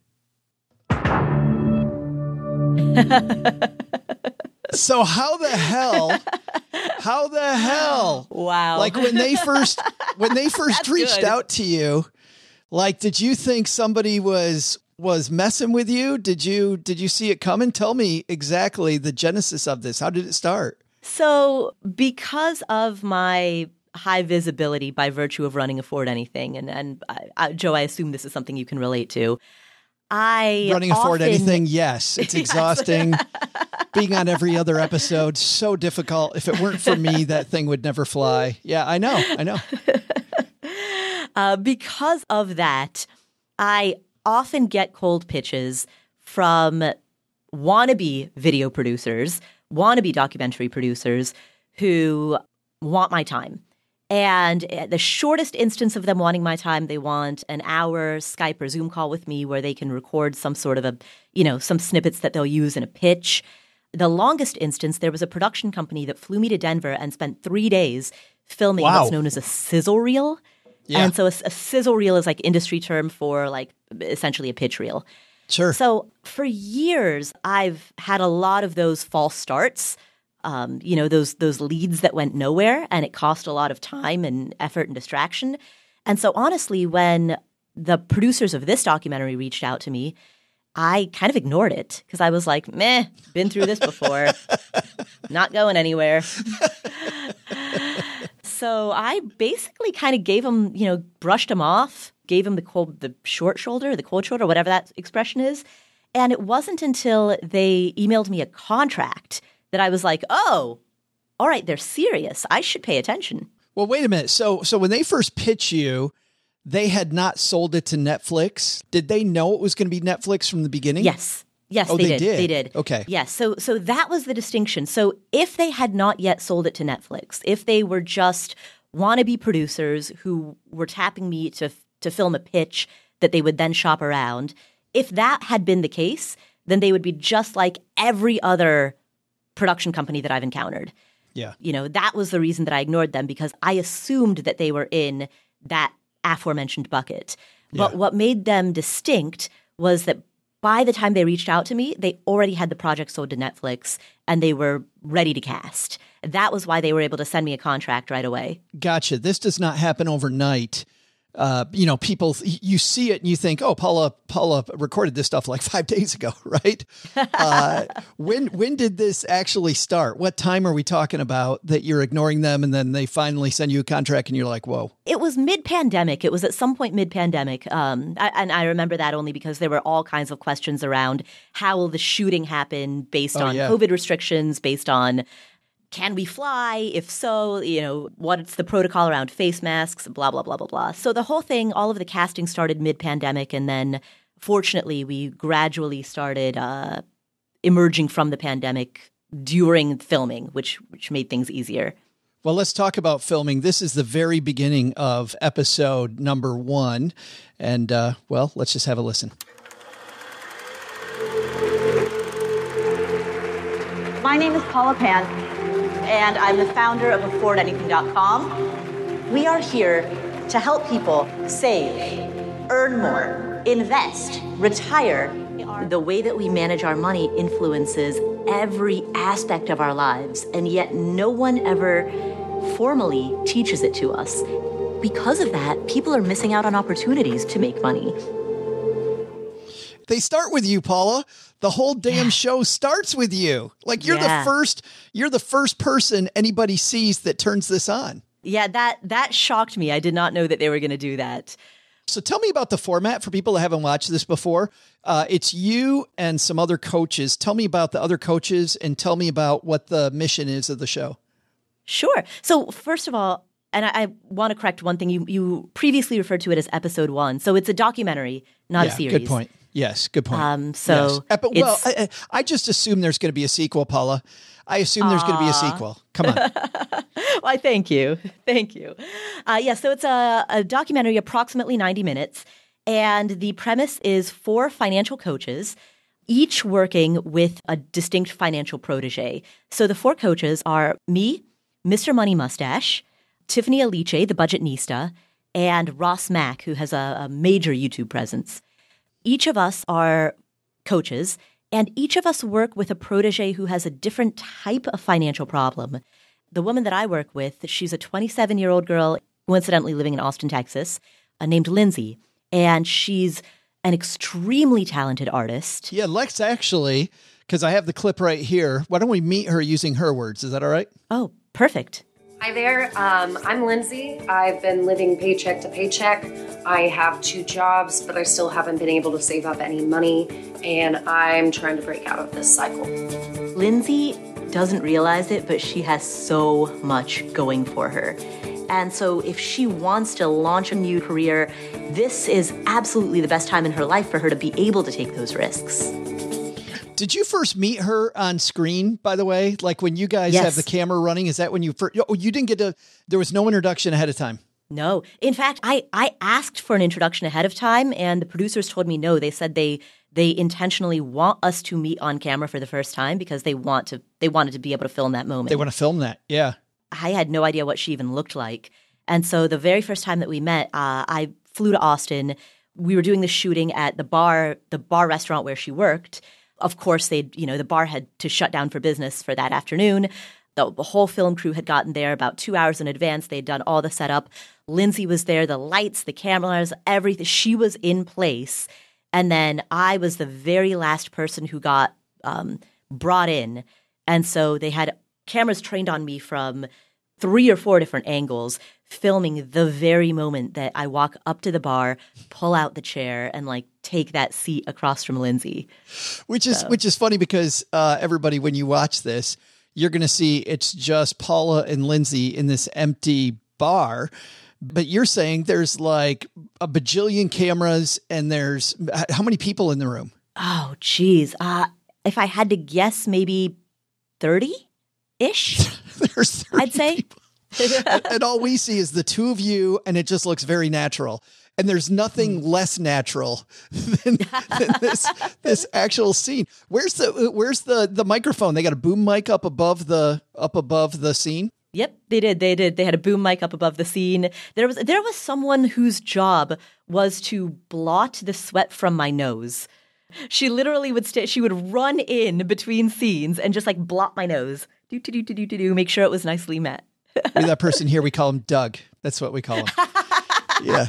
So how the hell, how the hell? Wow. Like when they first, when they first That's reached good. out to you, like, did you think somebody was, was messing with you? Did you, did you see it coming? Tell me exactly the genesis of this. How did it start? So because of my high visibility by virtue of running Afford Anything, and, and I, I, Joe, I assume this is something you can relate to. I Running Afford often- Anything, yes. It's exhausting. Being on every other episode, so difficult. If it weren't for me, that thing would never fly. Yeah, I know. I know. Uh, because of that, I often get cold pitches from wannabe video producers, wannabe documentary producers who want my time. And the shortest instance of them wanting my time, they want an hour Skype or Zoom call with me where they can record some sort of a, you know, some snippets that they'll use in a pitch. The longest instance, there was a production company that flew me to Denver and spent three days filming Wow. what's known as a sizzle reel. Yeah. And so a, a sizzle reel is like industry term for like essentially a pitch reel. Sure. So for years, I've had a lot of those false starts. Um, you know, those those leads that went nowhere, and it cost a lot of time and effort and distraction. And so honestly, when the producers of this documentary reached out to me, I kind of ignored it because I was like, meh, been through this before, not going anywhere. So I basically kind of gave them, you know, brushed them off, gave them the cold, the short shoulder, the cold shoulder, whatever that expression is. And it wasn't until they emailed me a contract that I was like, oh, all right, they're serious. I should pay attention. Well, wait a minute. So, so when they first pitch you, they had not sold it to Netflix. Did they know it was going to be Netflix from the beginning? Yes. Yes, Oh, they, they did. did. They did. Okay. Yes. So so that was the distinction. So if they had not yet sold it to Netflix, if they were just wannabe producers who were tapping me to to film a pitch that they would then shop around, if that had been the case, then they would be just like every other production company that I've encountered. Yeah. You know, that was the reason that I ignored them, because I assumed that they were in that aforementioned bucket. But Yeah. what made them distinct was that by the time they reached out to me, they already had the project sold to Netflix and they were ready to cast. That was why they were able to send me a contract right away. Gotcha. This does not happen overnight. Uh, you know, people, you see it and you think, oh, Paula, Paula recorded this stuff like five days ago, right? Uh, when, when did this actually start? What time are we talking about that you're ignoring them and then they finally send you a contract and you're like, whoa. It was mid-pandemic. It was at some point mid-pandemic. Um, I, and I remember that only because there were all kinds of questions around how will the shooting happen based Oh, on yeah. COVID restrictions, based on can we fly? If so, you know, what's the protocol around face masks, blah, blah, blah, blah, blah. So the whole thing, all of the casting started mid-pandemic. And then fortunately, we gradually started uh, emerging from the pandemic during filming, which which made things easier. Well, let's talk about filming. This is the very beginning of episode number one. And, uh, well, let's just have a listen. My name is Paula Pan, and I'm the founder of afford anything dot com. We are here to help people save, earn more, invest, retire. The way that we manage our money influences every aspect of our lives, and yet no one ever formally teaches it to us. Because of that, people are missing out on opportunities to make money. They start with you, Paula. The whole damn yeah. show starts with you. Like you're yeah. the first, you're the first person anybody sees that turns this on. Yeah, that that shocked me. I did not know that they were going to do that. So tell me about the format for people that haven't watched this before. Uh, it's you and some other coaches. Tell me about the other coaches and tell me about what the mission is of the show. Sure. So first of all, and I, I want to correct one thing. You you previously referred to it as episode one. So it's a documentary, not yeah, a series. Good point. Yes, good point. Um, so, yes. uh, but, well, I, I just assume there's going to be a sequel, Paula. I assume there's going to be a sequel. Come on. Why, thank you. Thank you. Uh, yeah, so it's a, a documentary, approximately ninety minutes. And the premise is four financial coaches, each working with a distinct financial protege. So the four coaches are me, Mister Money Mustache, Tiffany Aliche, the budgetnista, and Ross Mack, who has a, a major YouTube presence. Each of us are coaches, and each of us work with a protege who has a different type of financial problem. The woman that I work with, she's a twenty-seven-year-old girl, coincidentally living in Austin, Texas, uh, named Lindsay. And she's an extremely talented artist. Yeah, let's actually, because I have the clip right here. Why don't we meet her using her words? Is that all right? Oh, perfect. Hi there. Um, I'm Lindsay. I've been living paycheck to paycheck. I have two jobs, but I still haven't been able to save up any money. And I'm trying to break out of this cycle. Lindsay doesn't realize it, but she has so much going for her. And so if she wants to launch a new career, this is absolutely the best time in her life for her to be able to take those risks. Did you first meet her on screen, by the way? Like when you guys Yes. have the camera running, is that when you first, oh, you didn't get to, there was no introduction ahead of time. No. In fact, I, I asked for an introduction ahead of time, and the producers told me no. They said they they intentionally want us to meet on camera for the first time because they want to they wanted to be able to film that moment. They want to film that. Yeah. I had no idea what she even looked like. And so the very first time that we met, uh, I flew to Austin. We were doing the shooting at the bar, the bar restaurant where she worked. Of course, they, you know, the bar had to shut down for business for that afternoon. The, the whole film crew had gotten there about two hours in advance. They'd done all the setup. Lindsay was there, the lights, the cameras, everything. She was in place. And then I was the very last person who got um, brought in. And so they had cameras trained on me from three or four different angles, filming the very moment that I walk up to the bar, pull out the chair, and like take that seat across from Lindsay. Which is So. which is funny because uh, everybody, when you watch this, you're going to see it's just Paula and Lindsay in this empty bar. But you're saying there's like a bajillion cameras, and there's how many people in the room? Oh, geez. Uh, if I had to guess, maybe thirty-ish, There's thirty I'd say. and, and all we see is the two of you, and it just looks very natural. And there's nothing less natural than, than this this actual scene. Where's the where's the the microphone? They got a boom mic up above the up above the scene. Yep, they did. They did. They had a boom mic up above the scene. There was there was someone whose job was to blot the sweat from my nose. She literally would stay. She would run in between scenes and just like blot my nose. Do do do do do do do. Make sure it was nicely met. We're that person here, we call him Doug. That's what we call him. Yeah.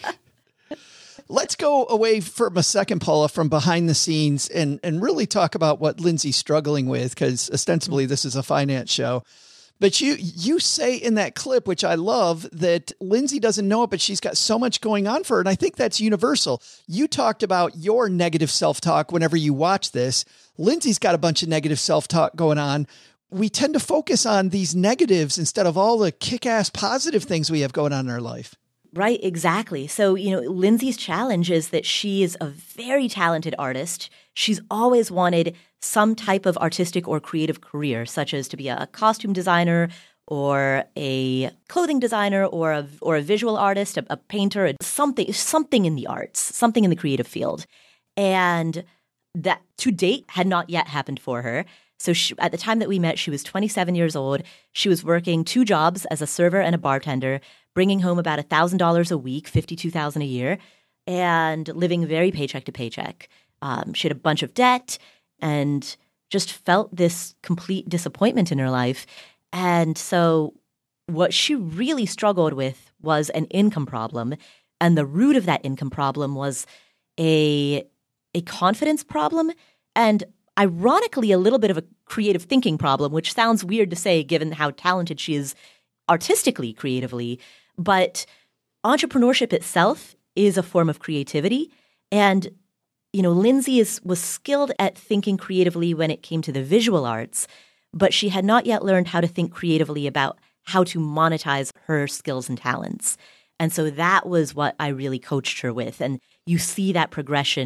Let's go away from a second, Paula, from behind the scenes and, and really talk about what Lindsay's struggling with, because ostensibly this is a finance show. But you you say in that clip, which I love, that Lindsay doesn't know it, but she's got so much going on for her. And I think that's universal. You talked about your negative self-talk whenever you watch this. Lindsay's got a bunch of negative self-talk going on. We tend to focus on these negatives instead of all the kick-ass positive things we have going on in our life. Right, exactly. So, you know, Lindsay's challenge is that she is a very talented artist. She's always wanted some type of artistic or creative career, such as to be a costume designer or a clothing designer or a or a visual artist, a, a painter, something something in the arts, something in the creative field. And that to date had not yet happened for her. So she, at the time that we met, she was twenty-seven years old. She was working two jobs as a server and a bartender, bringing home about one thousand dollars a week, fifty-two thousand dollars a year, and living very paycheck to paycheck. Um, she had a bunch of debt and just felt this complete disappointment in her life. And so what she really struggled with was an income problem. And the root of that income problem was a, a confidence problem and ironically a little bit of a creative thinking problem, which sounds weird to say given how talented she is artistically, creatively. But entrepreneurship itself is a form of creativity. And, you know, Lindsay is, was skilled at thinking creatively when it came to the visual arts, but she had not yet learned how to think creatively about how to monetize her skills and talents. And so that was what I really coached her with. And you see that progression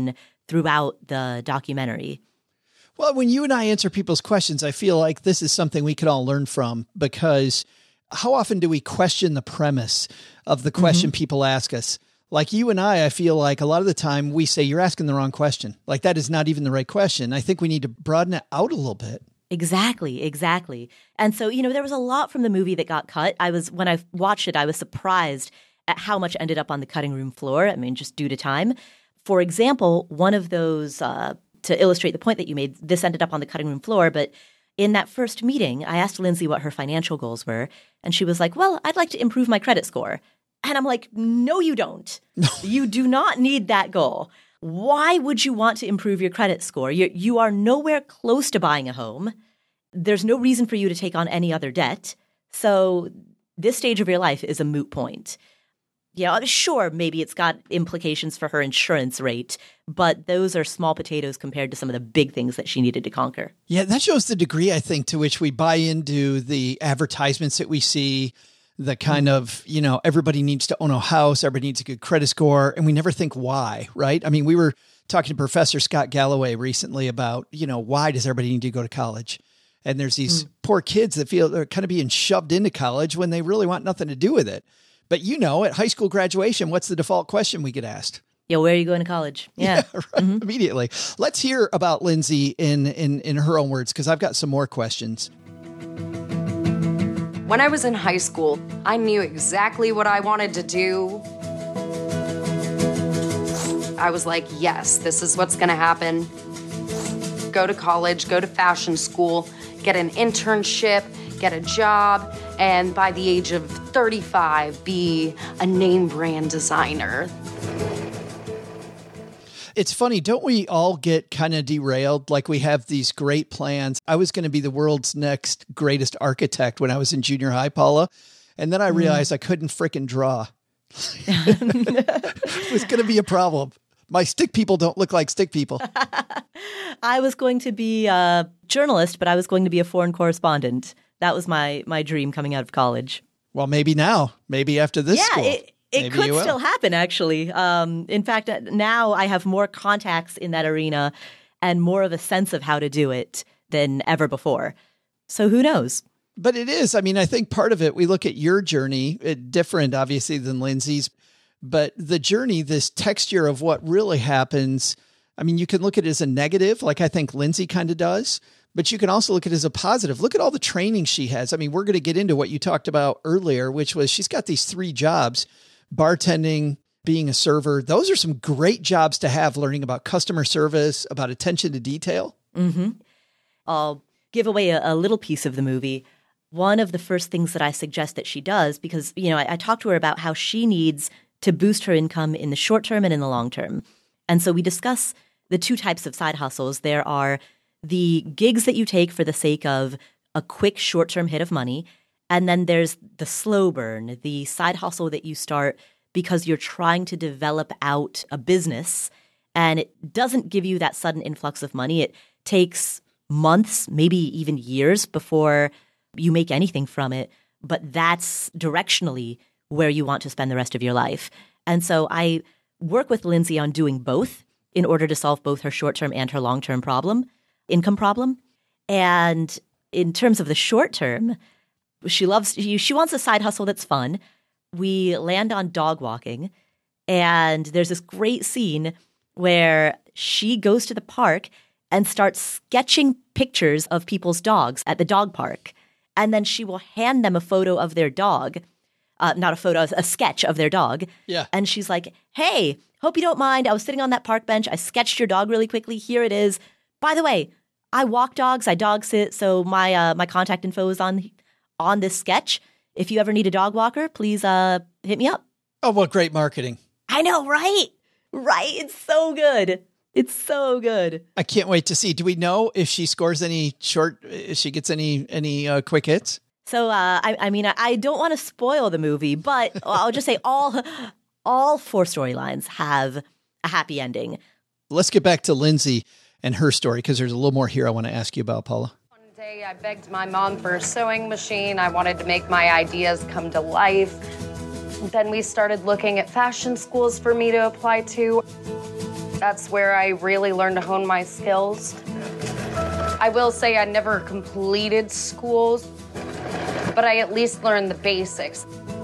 throughout the documentary. Well, when you and I answer people's questions, I feel like this is something we can all learn from, because how often do we question the premise of the question mm-hmm. people ask us? Like you and I, I feel like a lot of the time we say, you're asking the wrong question. Like that is not even the right question. I think we need to broaden it out a little bit. Exactly, exactly. And so, you know, there was a lot from the movie that got cut. I was, when I watched it, I was surprised at how much ended up on the cutting room floor. I mean, just due to time. For example, one of those, uh, to illustrate the point that you made, this ended up on the cutting room floor, but in that first meeting, I asked Lindsay what her financial goals were, and she was like, well, I'd like to improve my credit score. And I'm like, no, you don't. No. You do not need that goal. Why would you want to improve your credit score? You, you are nowhere close to buying a home. There's no reason for you to take on any other debt. So this stage of your life is a moot point. Yeah, sure, maybe it's got implications for her insurance rate, but those are small potatoes compared to some of the big things that she needed to conquer. Yeah, that shows the degree, I think, to which we buy into the advertisements that we see, the kind of, you know, everybody needs to own a house, everybody needs a good credit score, and we never think why, right? I mean, we were talking to Professor Scott Galloway recently about, you know, why does everybody need to go to college? And there's these mm. poor kids that feel they're kind of being shoved into college when they really want nothing to do with it. But, you know, at high school graduation, what's the default question we get asked? Yeah, where are you going to college? Yeah, yeah right, mm-hmm. immediately. Let's hear about Lindsay in, in, in her own words, because I've got some more questions. When I was in high school, I knew exactly what I wanted to do. I was like, yes, this is what's going to happen. Go to college, go to fashion school, get an internship, get a job, and by the age of thirty-five, be a name brand designer. It's funny, don't we all get kind of derailed? Like we have these great plans. I was going to be the world's next greatest architect when I was in junior high, Paula. And then I realized mm. I couldn't frickin' draw. It was going to be a problem. My stick people don't look like stick people. I was going to be a journalist, but I was going to be a foreign correspondent. That was my my dream coming out of college. Well, maybe now, maybe after this yeah, school. It, it could still happen, actually. Um, in fact, now I have more contacts in that arena and more of a sense of how to do it than ever before. So who knows? But it is. I mean, I think part of it, we look at your journey, it, different, obviously, than Lindsay's. But the journey, this texture of what really happens, I mean, you can look at it as a negative, like I think Lindsay kind of does. But you can also look at it as a positive. Look at all the training she has. I mean, we're going to get into what you talked about earlier, which was she's got these three jobs, bartending, being a server. Those are some great jobs to have, learning about customer service, about attention to detail. Mm-hmm. I'll give away a, a little piece of the movie. One of the first things that I suggest that she does, because, you know, I, I talked to her about how she needs to boost her income in the short term and in the long term. And so we discuss the two types of side hustles. There are the gigs that you take for the sake of a quick short-term hit of money. And then there's the slow burn, the side hustle that you start because you're trying to develop out a business. And it doesn't give you that sudden influx of money. It takes months, maybe even years before you make anything from it. But that's directionally where you want to spend the rest of your life. And so I work with Lindsay on doing both in order to solve both her short-term and her long-term problem. income problem. And in terms of the short term, she loves, she, she wants a side hustle that's fun. We land on dog walking, and there's this great scene where she goes to the park and starts sketching pictures of people's dogs at the dog park. And then she will hand them a photo of their dog, uh, not a photo, a sketch of their dog. Yeah. And she's like, hey, hope you don't mind. I was sitting on that park bench. I sketched your dog really quickly. Here it is. By the way, I walk dogs, I dog sit, so my uh, my contact info is on on this sketch. If you ever need a dog walker, please uh, hit me up. Oh, what great marketing. I know, right? Right? It's so good. It's so good. I can't wait to see. Do we know if she scores any short, if she gets any any uh, quick hits? So, uh, I, I mean, I, I don't want to spoil the movie, but I'll just say all all four storylines have a happy ending. Let's get back to Lindsay and her story, because there's a little more here I want to ask you about, Paula. One day I begged my mom for a sewing machine. I wanted to make my ideas come to life. Then we started looking at fashion schools for me to apply to. That's where I really learned to hone my skills. I will say I never completed schools, but I at least learned the basics.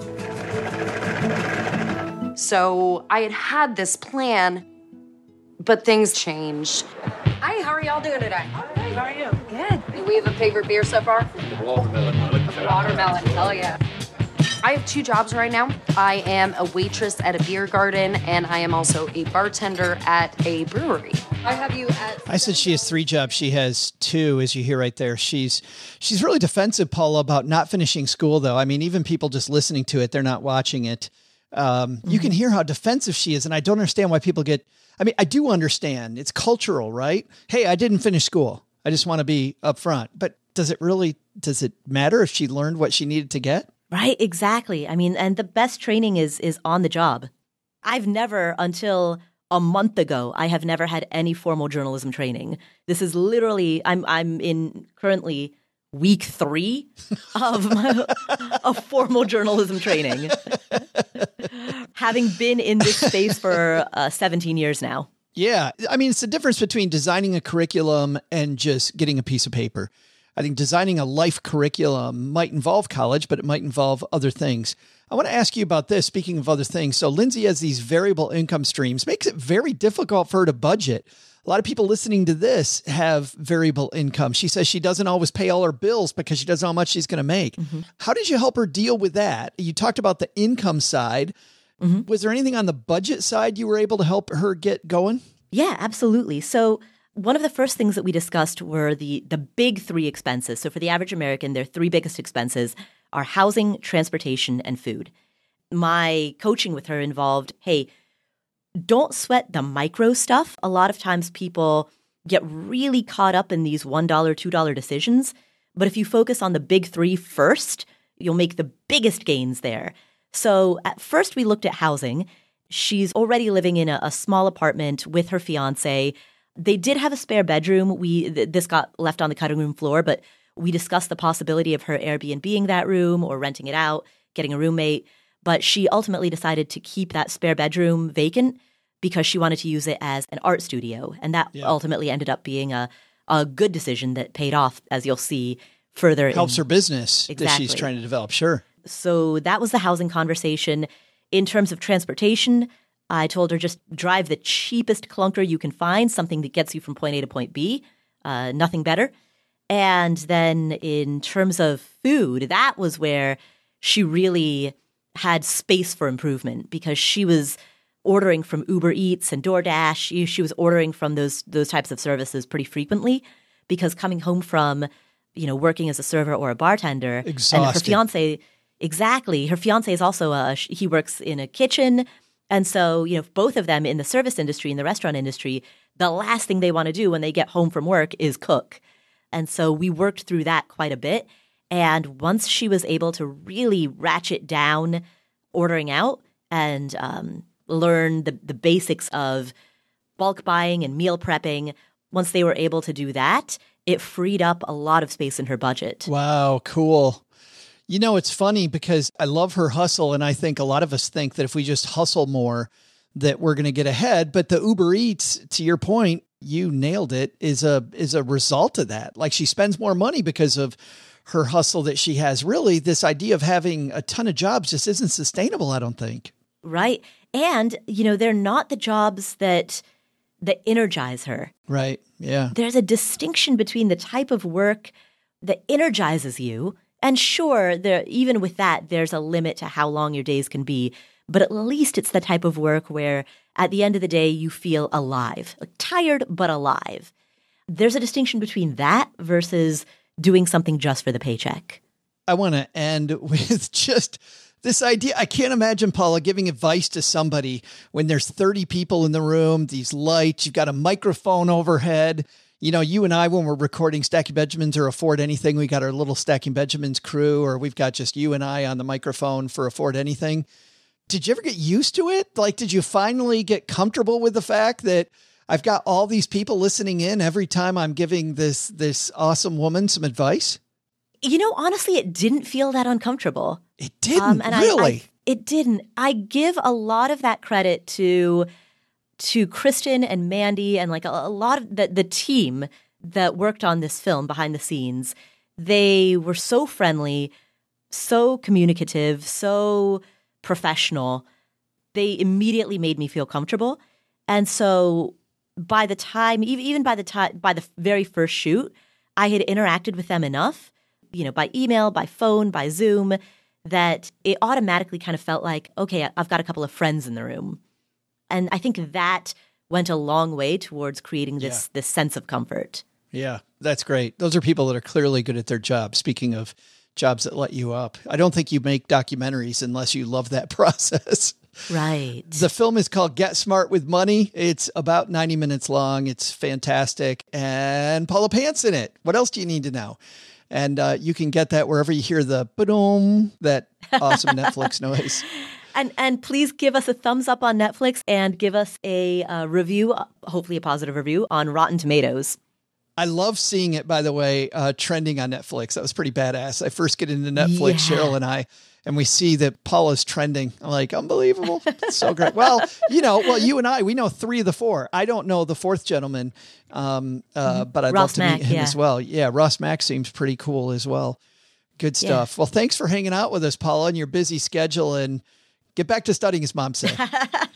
So I had had this plan, but things changed. Hi, how are y'all doing today? How are you? Good. Do we have a favorite beer so far? Watermelon. Watermelon, hell yeah. I have two jobs right now. I am a waitress at a beer garden, and I am also a bartender at a brewery. I have you at... I said she has three jobs. She has two, as you hear right there. She's she's really defensive, Paula, about not finishing school, though. I mean, even people just listening to it, they're not watching it. Um, mm-hmm. You can hear how defensive she is, and I don't understand why people get... I mean, I do understand. It's cultural, right? Hey, I didn't finish school. I just want to be upfront. But does it really... Does it matter if she learned what she needed to get? Right, exactly. I mean, and the best training is is on the job. I've never, until a month ago, I have never had any formal journalism training. This is literally, I'm I'm in currently week three of my, of formal journalism training, having been in this space for uh, seventeen years now. Yeah, I mean, it's the difference between designing a curriculum and just getting a piece of paper. I think designing a life curriculum might involve college, but it might involve other things. I want to ask you about this, speaking of other things. So Lindsay has these variable income streams, makes it very difficult for her to budget. A lot of people listening to this have variable income. She says she doesn't always pay all her bills because she doesn't know how much she's going to make. Mm-hmm. How did you help her deal with that? You talked about the income side. Mm-hmm. Was there anything on the budget side you were able to help her get going? Yeah, absolutely. So one of the first things that we discussed were the the big three expenses. So for the average American, their three biggest expenses are housing, transportation, and food. My coaching with her involved, hey, don't sweat the micro stuff. A lot of times people get really caught up in these one dollar, two dollar decisions. But if you focus on the big three first, you'll make the biggest gains there. So at first we looked at housing. She's already living in a, a small apartment with her fiance. They did have a spare bedroom. We th- this got left on the cutting room floor, but we discussed the possibility of her Airbnb-ing that room or renting it out, getting a roommate. But she ultimately decided to keep that spare bedroom vacant because she wanted to use it as an art studio. And that yeah. ultimately ended up being a, a good decision that paid off, as you'll see further. Helps in, her business exactly. that she's trying to develop. Sure. So that was the housing conversation. In terms of transportation, I told her just drive the cheapest clunker you can find, something that gets you from point A to point B, uh, nothing better. And then in terms of food, that was where she really had space for improvement because she was ordering from Uber Eats and DoorDash. She, she was ordering from those those types of services pretty frequently because coming home from, you know, working as a server or a bartender, Exhausted. And her fiance, exactly, her fiance is also a, he works in a kitchen. And so, you know, both of them in the service industry, in the restaurant industry, the last thing they want to do when they get home from work is cook. And so we worked through that quite a bit. And once she was able to really ratchet down ordering out and um, learn the, the basics of bulk buying and meal prepping, once they were able to do that, it freed up a lot of space in her budget. Wow, cool. You know, it's funny because I love her hustle, and I think a lot of us think that if we just hustle more, that we're going to get ahead. But the Uber Eats, to your point, you nailed it, is a is a result of that. Like she spends more money because of her hustle that she has. Really, this idea of having a ton of jobs just isn't sustainable, I don't think. Right. And, you know, they're not the jobs that that energize her. Right. Yeah. There's a distinction between the type of work that energizes you. And sure, there, even with that, there's a limit to how long your days can be. But at least it's the type of work where at the end of the day, you feel alive, like tired, but alive. There's a distinction between that versus doing something just for the paycheck. I want to end with just this idea. I can't imagine, Paula, giving advice to somebody when there's thirty people in the room, these lights, you've got a microphone overhead. You know, you and I, when we're recording Stacking Benjamins or Afford Anything, we got our little Stacking Benjamins crew, or we've got just you and I on the microphone for Afford Anything. Did you ever get used to it? Like, did you finally get comfortable with the fact that I've got all these people listening in every time I'm giving this this awesome woman some advice? You know, honestly, it didn't feel that uncomfortable. It didn't, um, and really? I, I, it didn't. I give a lot of that credit to to Kristen and Mandy and like a, a lot of the, the team that worked on this film behind the scenes, they were so friendly, so communicative, so professional. They immediately made me feel comfortable. And so by the time, even by the time, by the very first shoot, I had interacted with them enough, you know, by email, by phone, by Zoom, that it automatically kind of felt like, okay, I've got a couple of friends in the room. And I think that went a long way towards creating this, yeah. this sense of comfort. Yeah, that's great. Those are people that are clearly good at their job. Speaking of jobs that let you up, I don't think you make documentaries unless you love that process. Right. The film is called Get Smart with Money. It's about ninety minutes long. It's fantastic. And Paula Pant's in it. What else do you need to know? And uh, you can get that wherever you hear the ba-dum, that awesome Netflix noise. And and please give us a thumbs up on Netflix and give us a uh, review, hopefully a positive review, on Rotten Tomatoes. I love seeing it, by the way, uh, trending on Netflix. That was pretty badass. I first get into Netflix, yeah. Cheryl and I, and we see that Paula's trending. I'm like, unbelievable. It's so great. Well, you know, well, you and I, we know three of the four. I don't know the fourth gentleman, um, uh, but I'd Ross love to Mack, meet him yeah. as well. Yeah, Ross Mack seems pretty cool as well. Good stuff. Yeah. Well, thanks for hanging out with us, Paula, on your busy schedule, and get back to studying, as Mom said.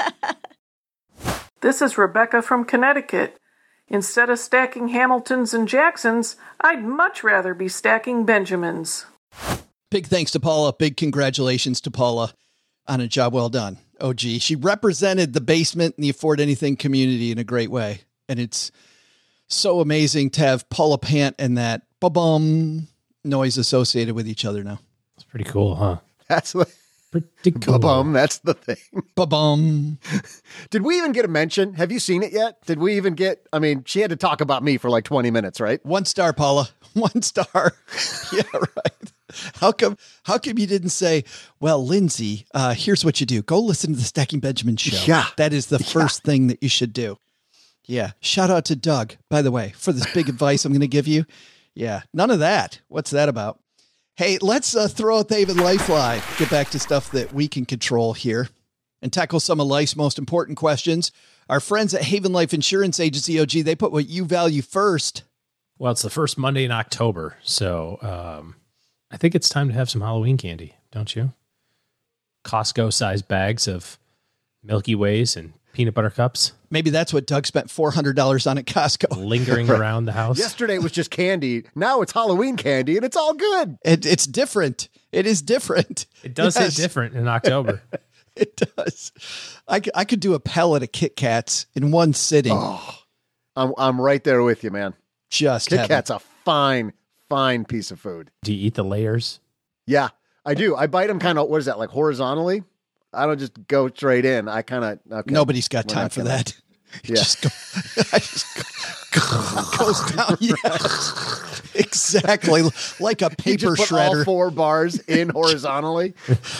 This is Rebecca from Connecticut. Instead of stacking Hamiltons and Jacksons, I'd much rather be stacking Benjamins. Big thanks to Paula. Big congratulations to Paula on a job well done. O G. She represented the basement and the Afford Anything community in a great way. And it's so amazing to have Paula Pant and that ba-bum noise associated with each other now. It's pretty cool, huh? That's what... Pretty cool. Ba-bum, that's the thing. Ba-bum. Did we even get a mention? Have you seen it yet? Did we even get, I mean, she had to talk about me for like twenty minutes, right? One star, Paula. One star. Yeah, right. How come, how come you didn't say, well, Lindsay, uh, here's what you do. Go listen to the Stacking Benjamin show. Yeah. That is the first yeah. thing that you should do. Yeah. Shout out to Doug, by the way, for this big advice I'm going to give you. Yeah. None of that. What's that about? Hey, let's uh, throw out the Haven Life Line, get back to stuff that we can control here and tackle some of life's most important questions. Our friends at Haven Life Insurance Agency, O G, they put what you value first. Well, it's the first Monday in October, so um, I think it's time to have some Halloween candy, don't you? Costco-sized bags of Milky Ways and peanut butter cups. Maybe that's what Doug spent four hundred dollars on at Costco. Lingering right. around the house. Yesterday it was just candy. Now it's Halloween candy, and it's all good. It, it's different. It is different. It does yes. hit different in October. It does. I, I could do a pellet of Kit Kats in one sitting. Oh, I'm, I'm right there with you, man. Just Kit heaven. Kat's a fine, fine piece of food. Do you eat the layers? Yeah, I do. I bite them kind of, what is that, like horizontally? I don't just go straight in. I kind of... Okay. Nobody's got time for that. Yeah. Just go, I just go, goes down. Yes. Exactly. Like a paper you just put shredder. All four bars in horizontally.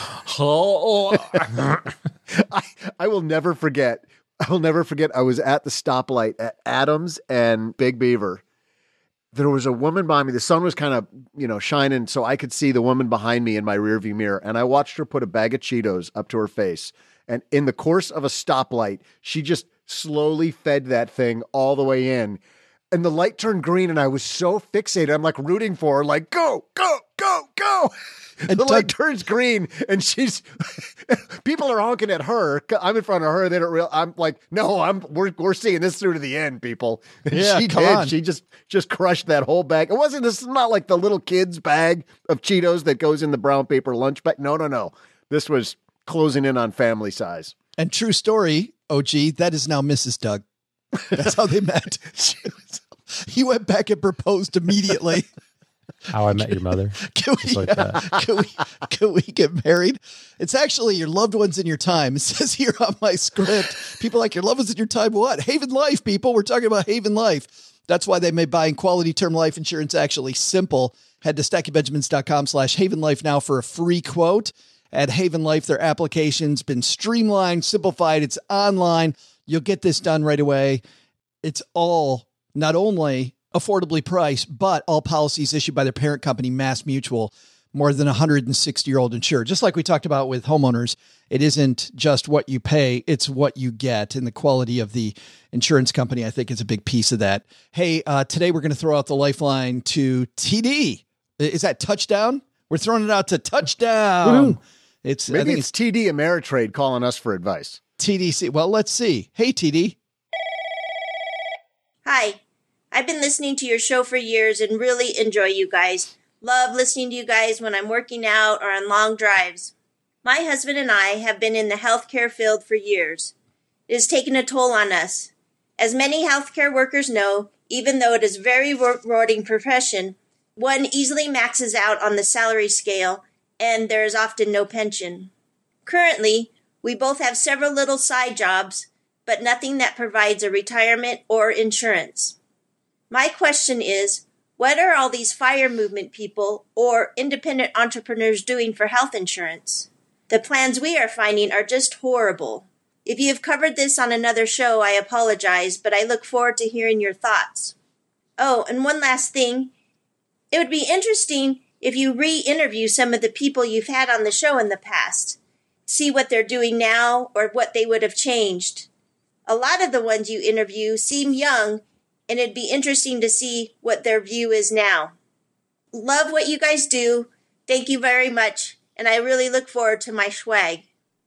I, I will never forget. I will never forget. I was at the stoplight at Adams and Big Beaver. There was a woman behind me. The sun was kind of, you know, shining, so I could see the woman behind me in my rearview mirror. And I watched her put a bag of Cheetos up to her face. And in the course of a stoplight, she just slowly fed that thing all the way in. And the light turned green, and I was so fixated. I'm like rooting for her, like, go, go, go, go. And the Doug, light turns green, and she's, people are honking at her. I'm in front of her. They don't real. I'm like, no, I'm, we're, we're seeing this through to the end, people. And yeah, she come did. on. She just, just crushed that whole bag. It wasn't, this is not like the little kid's bag of Cheetos that goes in the brown paper lunch bag. No, no, no. This was closing in on family size. And true story, O G, that is now Missus Doug. That's how they met. He went back and proposed immediately. How I Met Your Mother. Can we, like yeah, can we, can we get married? It's actually your loved ones in your time. It says here on my script, people like your loved ones in your time. What? Haven Life, people. We're talking about Haven Life. That's why they made buying quality term life insurance actually simple. Head to stacking benjamins dot com slash Haven Life now for a free quote. At Haven Life, their application's been streamlined, simplified. It's online. You'll get this done right away. It's all not only affordably priced, but all policies issued by their parent company, Mass Mutual. more than a one hundred sixty year old insured. Just like we talked about with homeowners, it isn't just what you pay, it's what you get. And the quality of the insurance company, I think, is a big piece of that. Hey, uh, today we're going to throw out the lifeline to T D. Is that touchdown? We're throwing it out to touchdown. Woo-hoo. It's Maybe I think it's, it's T D Ameritrade calling us for advice. T D C. Well, let's see. Hey, T D. Hi. I've been listening to your show for years and really enjoy you guys. Love listening to you guys when I'm working out or on long drives. My husband and I have been in the healthcare field for years. It has taken a toll on us. As many healthcare workers know, even though it is a very rewarding profession, one easily maxes out on the salary scale and there is often no pension. Currently, we both have several little side jobs, but nothing that provides a retirement or insurance. My question is, what are all these FIRE movement people or independent entrepreneurs doing for health insurance? The plans we are finding are just horrible. If you have covered this on another show, I apologize, but I look forward to hearing your thoughts. Oh, and one last thing. It would be interesting if you re-interview some of the people you've had on the show in the past. See what they're doing now or what they would have changed. A lot of the ones you interview seem young, and it'd be interesting to see what their view is now. Love what you guys do. Thank you very much, and I really look forward to my swag.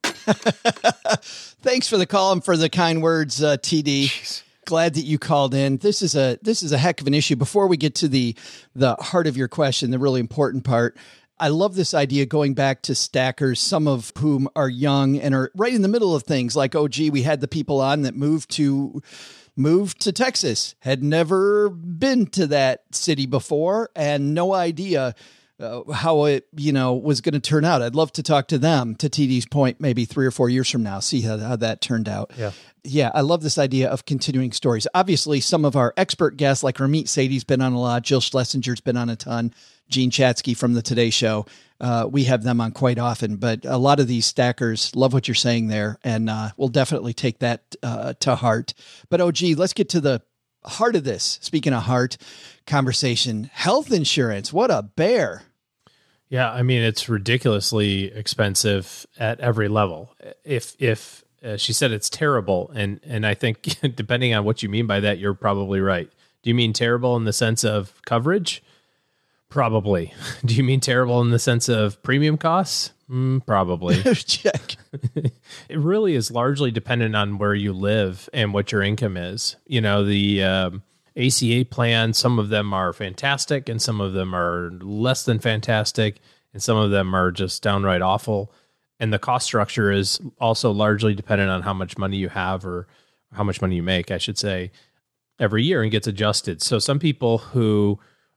Thanks for the call and for the kind words, uh, T D. Jeez. Glad that you called in. This is a this is a heck of an issue. Before we get to the the heart of your question, the really important part, I love this idea going back to stackers, some of whom are young and are right in the middle of things. Like, oh, gee, we had the people on that moved to moved to Texas, had never been to that city before, and no idea uh, how it, you know, was going to turn out. I'd love to talk to them, to T D's point, maybe three or four years from now, see how, how that turned out. Yeah. Yeah, I love this idea of continuing stories. Obviously, some of our expert guests, like Ramit Sethi's been on a lot, Jill Schlesinger's been on a ton, Gene Chatsky from the Today Show. Uh, we have them on quite often, but a lot of these stackers love what you're saying there, and uh, we'll definitely take that uh, to heart. But, oh, gee, let's get to the heart of this. Speaking of heart conversation, health insurance, what a bear. Yeah, I mean, it's ridiculously expensive at every level. If if uh, she said it's terrible, and and I think depending on what you mean by that, you're probably right. Do you mean terrible in the sense of coverage? Probably. Do you mean terrible in the sense of premium costs? Mm, probably. Check. It really is largely dependent on where you live and what your income is. You know, the um, A C A plans, some of them are fantastic and some of them are less than fantastic and some of them are just downright awful. And the cost structure is also largely dependent on how much money you have or how much money you make, I should say, every year and gets adjusted. So some people who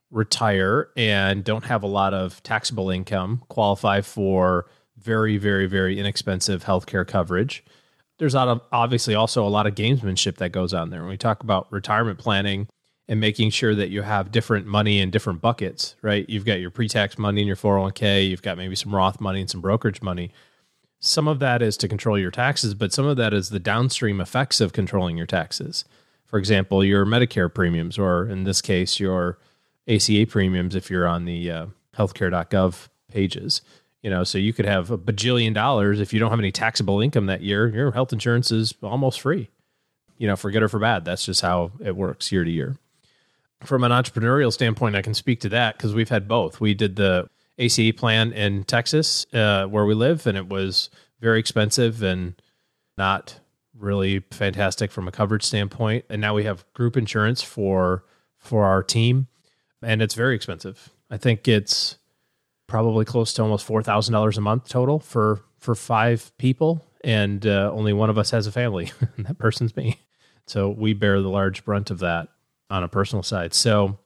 retire and don't have a lot of taxable income qualify for very, very, very inexpensive healthcare coverage. There's obviously also a lot of gamesmanship that goes on there. When we talk about retirement planning and making sure that you have different money in different buckets, right? You've got your pre-tax money in your four oh one k, you've got maybe some Roth money and some brokerage money. Some of that is to control your taxes, but some of that is the downstream effects of controlling your taxes. For example, your Medicare premiums, or in this case, your A C A premiums if you're on the uh, healthcare dot gov pages. You know, so you could have a bajillion dollars. If you don't have any taxable income that year, your health insurance is almost free, you know, for good or for bad. That's just how it works year to year. From an entrepreneurial standpoint, I can speak to that because we've had both. We did the A C A plan in Texas uh, where we live, and it was very expensive and not really fantastic from a coverage standpoint. And now we have group insurance for for our team, and it's very expensive. I think it's probably close to almost four thousand dollars a month total for, for five people, and uh, only one of us has a family, and that person's me. So we bear the large brunt of that on a personal side. So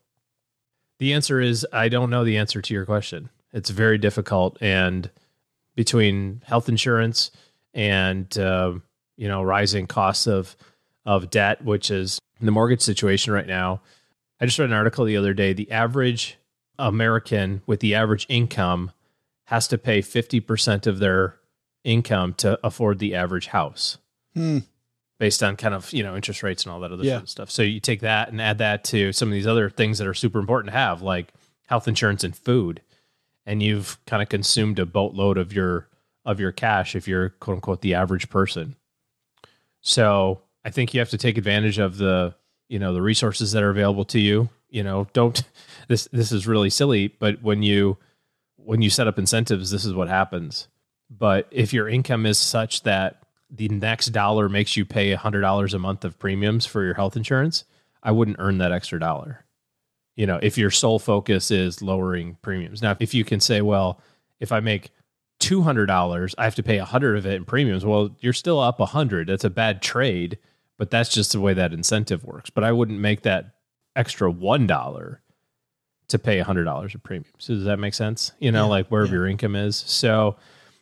the answer is, I don't know the answer to your question. It's very difficult, and between health insurance and uh, you know, rising costs of of debt, which is the mortgage situation right now. I just read an article the other day. The average American with the average income has to pay fifty percent of their income to afford the average house. Hmm. Based on kind of, you know, interest rates and all that other Yeah. sort of stuff. So you take that and add that to some of these other things that are super important to have, like health insurance and food. and you've kind of consumed a boatload of your of your cash if you're quote unquote the average person. So I think you have to take advantage of the, you know, the resources that are available to you. You know, don't this this is really silly, but when you when you set up incentives, this is what happens. But if your income is such that the next dollar makes you pay one hundred dollars a month of premiums for your health insurance, I wouldn't earn that extra dollar. You know, if your sole focus is lowering premiums. Now, if you can say, well, if I make two hundred dollars, I have to pay one hundred of it in premiums. Well, you're still up one hundred. That's a bad trade, but that's just the way that incentive works. But I wouldn't make that extra one dollar to pay one hundred dollars of premiums. So does that make sense? You know, yeah, like wherever yeah. your income is. So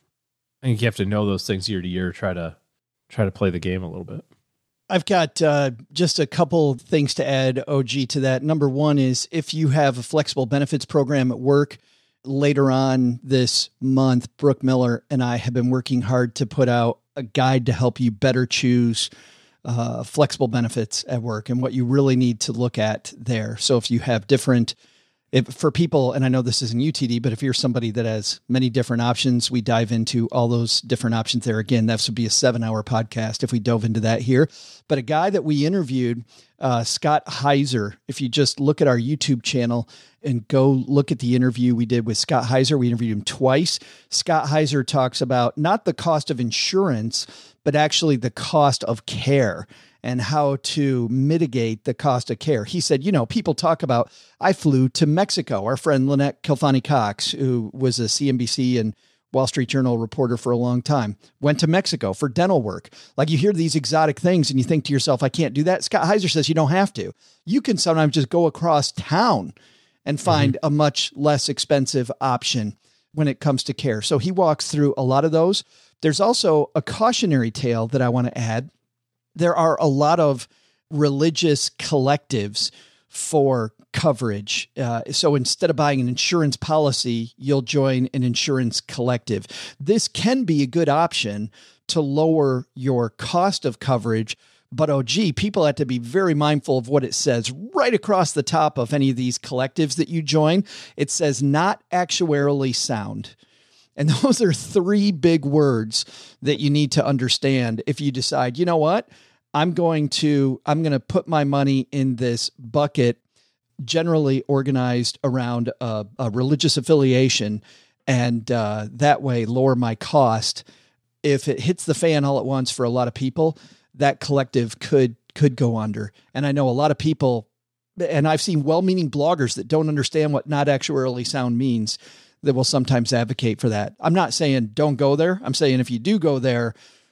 I think you have to know those things year to year, try to try to play the game a little bit. I've got uh, just a couple things to add, O G, to that. Number one is if you have a flexible benefits program at work, later on this month, Brooke Miller and I have been working hard to put out a guide to help you better choose uh, flexible benefits at work and what you really need to look at there. So if you have different If for people, and I know this isn't U T D, but if you're somebody that has many different options, we dive into all those different options there. Again, that would be a seven hour podcast if we dove into that here. But a guy that we interviewed, uh, Scott Heiser, if you just look at our YouTube channel and go look at the interview we did with Scott Heiser, we interviewed him twice. Scott Heiser talks about not the cost of insurance, but actually the cost of care and how to mitigate the cost of care. He said, you know, people talk about, I flew to Mexico. Our friend Lynette Kilfani-Cox, who was a C N B C and Wall Street Journal reporter for a long time, went to Mexico for dental work. Like, you hear these exotic things and you think to yourself, I can't do that. Scott Heiser says you don't have to. You can sometimes just go across town and find mm-hmm. a much less expensive option when it comes to care. So he walks through a lot of those. There's also a cautionary tale that I want to add. There are a lot of religious collectives for coverage. Uh, so instead of buying an insurance policy, you'll join an insurance collective. This can be a good option to lower your cost of coverage. But, oh, gee, people have to be very mindful of what it says right across the top of any of these collectives that you join. It says not actuarially sound. And those are three big words that you need to understand if you decide, you know what, I'm going to, I'm going to put my money in this bucket generally organized around a, a religious affiliation and uh, that way lower my cost. If it hits the fan all at once for a lot of people, that collective could, could go under. And I know a lot of people, and I've seen well-meaning bloggers that don't understand what not actuarially sound means, that will sometimes advocate for that. I'm not saying don't go there. I'm saying if you do go there,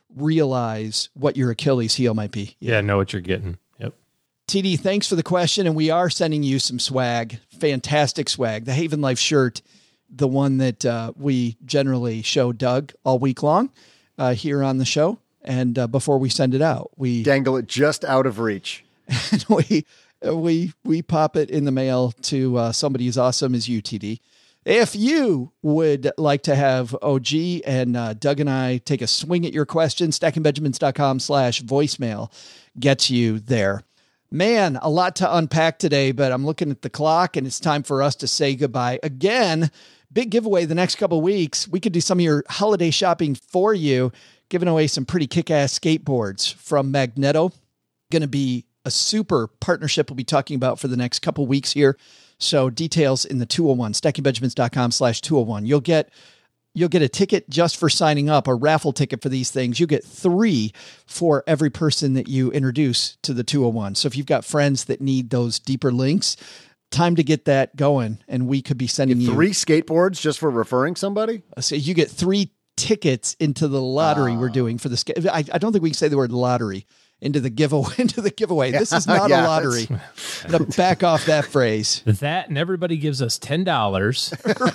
realize what your Achilles heel might be. Yeah, know what you're getting. Yep. T D, thanks for the question. And we are sending you some swag, fantastic swag. The Haven Life shirt, the one that uh, we generally show Doug all week long uh, here on the show. And uh, before we send it out, we dangle it just out of reach. And we, we, we pop it in the mail to uh, somebody as awesome as you, T D. If you would like to have O G and uh, Doug and I take a swing at your question, stackingbenjamins.com slash voicemail gets you there. Man, a lot to unpack today, but I'm looking at the clock and it's time for us to say goodbye. Again, big giveaway the next couple of weeks. We could do some of your holiday shopping for you, giving away some pretty kick-ass skateboards from Magneto. Going to be a super partnership we'll be talking about for the next couple of weeks here. So details in the two oh one, stackingbenjamins.com slash 201. You'll get, you'll get a ticket just for signing up, a raffle ticket for these things. You get three for every person that you introduce to the two oh one. So if you've got friends that need those deeper links, time to get that going. And we could be sending you three skateboards just for referring somebody. So you get three tickets into the lottery uh, we're doing for the skate. I, I don't think we can say the word lottery. Into the giveaway. Into the giveaway. This is not yeah, a lottery. I'm gonna back off that phrase. That and everybody gives us ten dollars,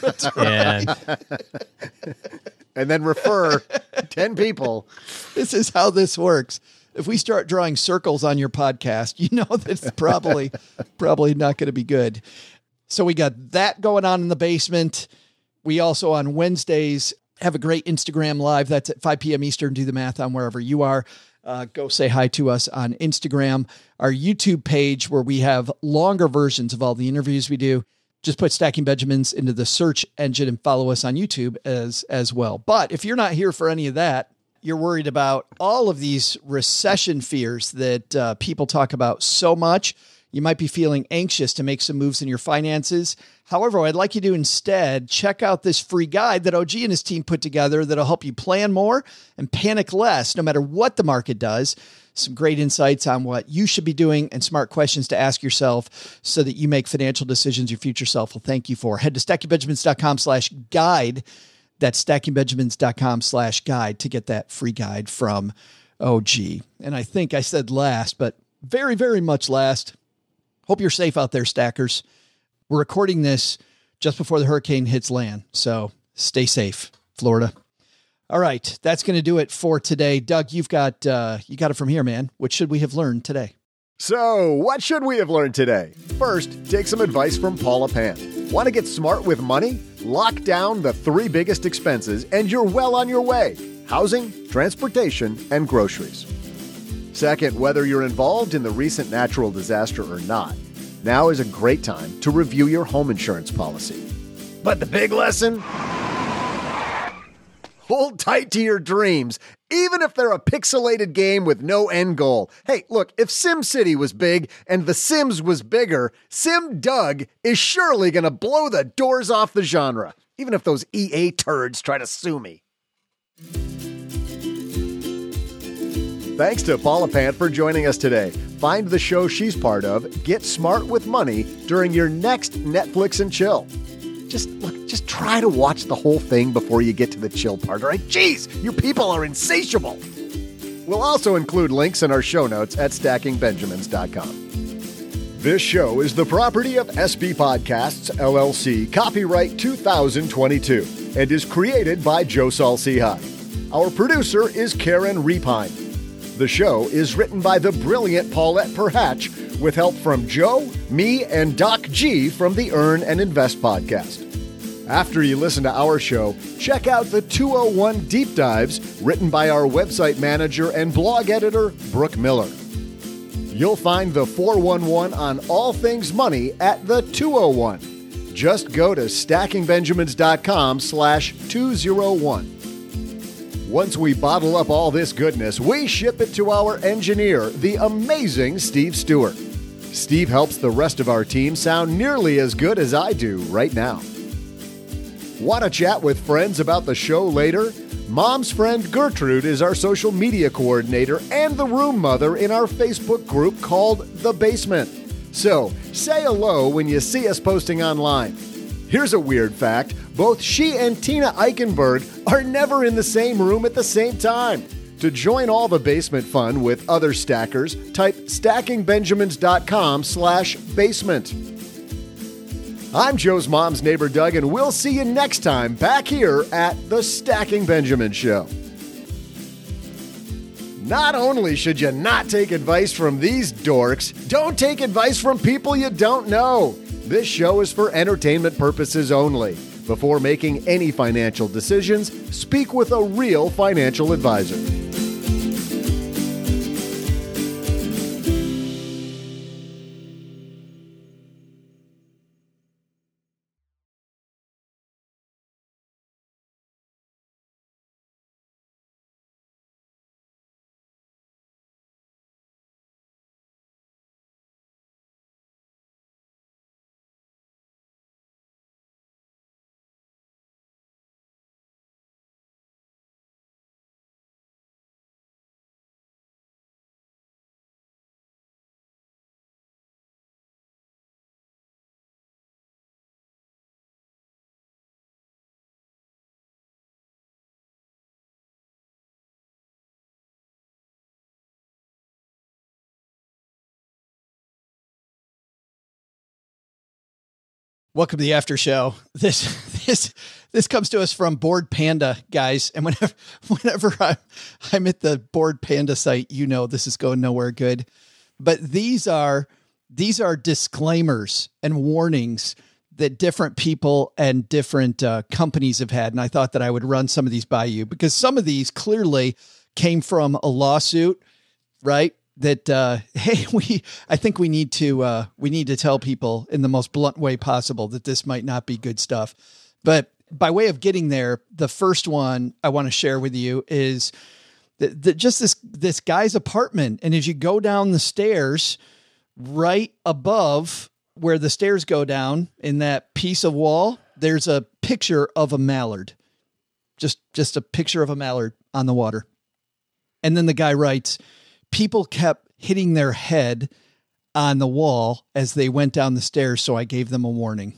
and and then refer ten people. This is how this works. If we start drawing circles on your podcast, you know that's probably probably not going to be good. So we got that going on in the basement. We also on Wednesdays have a great Instagram live. That's at five p.m. Eastern. Do the math on wherever you are. Uh, go say hi to us on Instagram, our YouTube page where we have longer versions of all the interviews we do. Just put Stacking Benjamins into the search engine and follow us on YouTube as, as well. But if you're not here for any of that, you're worried about all of these recession fears that uh, people talk about so much. You might be feeling anxious to make some moves in your finances. However, I'd like you to instead check out this free guide that O G and his team put together that'll help you plan more and panic less, no matter what the market does. Some great insights on what you should be doing and smart questions to ask yourself so that you make financial decisions your future self will thank you for. Head to stackingbenjamins.com slash guide. That's stackingbenjamins.com slash guide to get that free guide from O G. And I think I said last, but very, very much last. Hope you're safe out there, stackers. We're recording this just before the hurricane hits land, so stay safe, Florida. All right, that's going to do it for today. Doug, you've got uh, you got it from here, man. What should we have learned today? So, what should we have learned today? First, take some advice from Paula Pant. Want to get smart with money? Lock down the three biggest expenses, and you're well on your way: housing, transportation, and groceries. Second, whether you're involved in the recent natural disaster or not, now is a great time to review your home insurance policy. But the big lesson? Hold tight to your dreams, even if they're a pixelated game with no end goal. Hey, look, if SimCity was big and The Sims was bigger, Sim Doug is surely going to blow the doors off the genre, even if those E A turds try to sue me. Thanks to Paula Pant for joining us today. Find the show she's part of, Get Smart with Money, during your next Netflix and chill. Just look, just try to watch the whole thing before you get to the chill part, all right? Jeez, you people are insatiable. We'll also include links in our show notes at stacking benjamins dot com. This show is the property of S B Podcasts, L L C, copyright two thousand twenty-two, and is created by Joe Saul-Sehy. Our producer is Karen Repine. The show is written by the brilliant Paulette Perhatch, with help from Joe, me, and Doc G from the Earn and Invest podcast. After you listen to our show, check out the two oh one Deep Dives, written by our website manager and blog editor, Brooke Miller. You'll find the four one one on all things money at the two oh one. Just go to stackingbenjamins.com slash 201. Once we bottle up all this goodness, we ship it to our engineer, the amazing Steve Stewart. Steve helps the rest of our team sound nearly as good as I do right now. Want to chat with friends about the show later? Mom's friend Gertrude is our social media coordinator and the room mother in our Facebook group called The Basement. So, say hello when you see us posting online. Here's a weird fact. Both she and Tina Eichenberg are never in the same room at the same time. To join all the basement fun with other stackers, type stackingbenjamins.com slash basement. I'm Joe's mom's neighbor, Doug, and we'll see you next time back here at the Stacking Benjamin Show. Not only should you not take advice from these dorks, don't take advice from people you don't know. This show is for entertainment purposes only. Before making any financial decisions, speak with a real financial advisor. Welcome to the after show. This this this comes to us from Bored Panda, guys. And whenever whenever I'm, I'm at the Bored Panda site, you know this is going nowhere good. But these are these are disclaimers and warnings that different people and different uh, companies have had. And I thought that I would run some of these by you because some of these clearly came from a lawsuit, right? that, uh, hey, we, I think we need to, uh, we need to tell people in the most blunt way possible that this might not be good stuff. But by way of getting there, the first one I want to share with you is that, that just this, this guy's apartment. And as you go down the stairs, right above where the stairs go down in that piece of wall, there's a picture of a mallard, just, just a picture of a mallard on the water. And then the guy writes, people kept hitting their head on the wall as they went down the stairs. So I gave them a warning.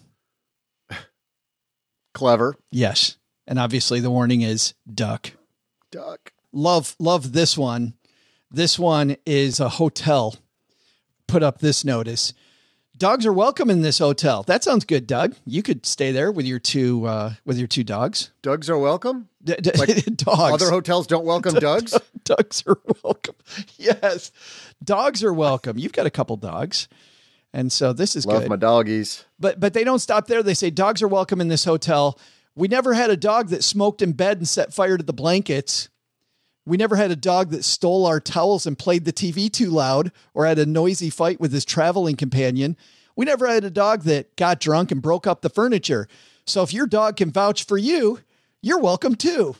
Clever. Yes. And obviously the warning is duck. Duck. Love, love this one. This one is a hotel. Put up this notice. Dogs are welcome in this hotel. That sounds good, Doug. You could stay there with your two, uh, with your two dogs. Dogs are welcome? D- d- like dogs. Other hotels don't welcome dogs? Dogs are welcome. Yes. Dogs are welcome. You've got a couple dogs. And so this is Love good. my doggies. But but they don't stop there. They say dogs are welcome in this hotel. We never had a dog that smoked in bed and set fire to the blankets. We never had a dog that stole our towels and played the T V too loud or had a noisy fight with his traveling companion. We never had a dog that got drunk and broke up the furniture. So if your dog can vouch for you, you're welcome too.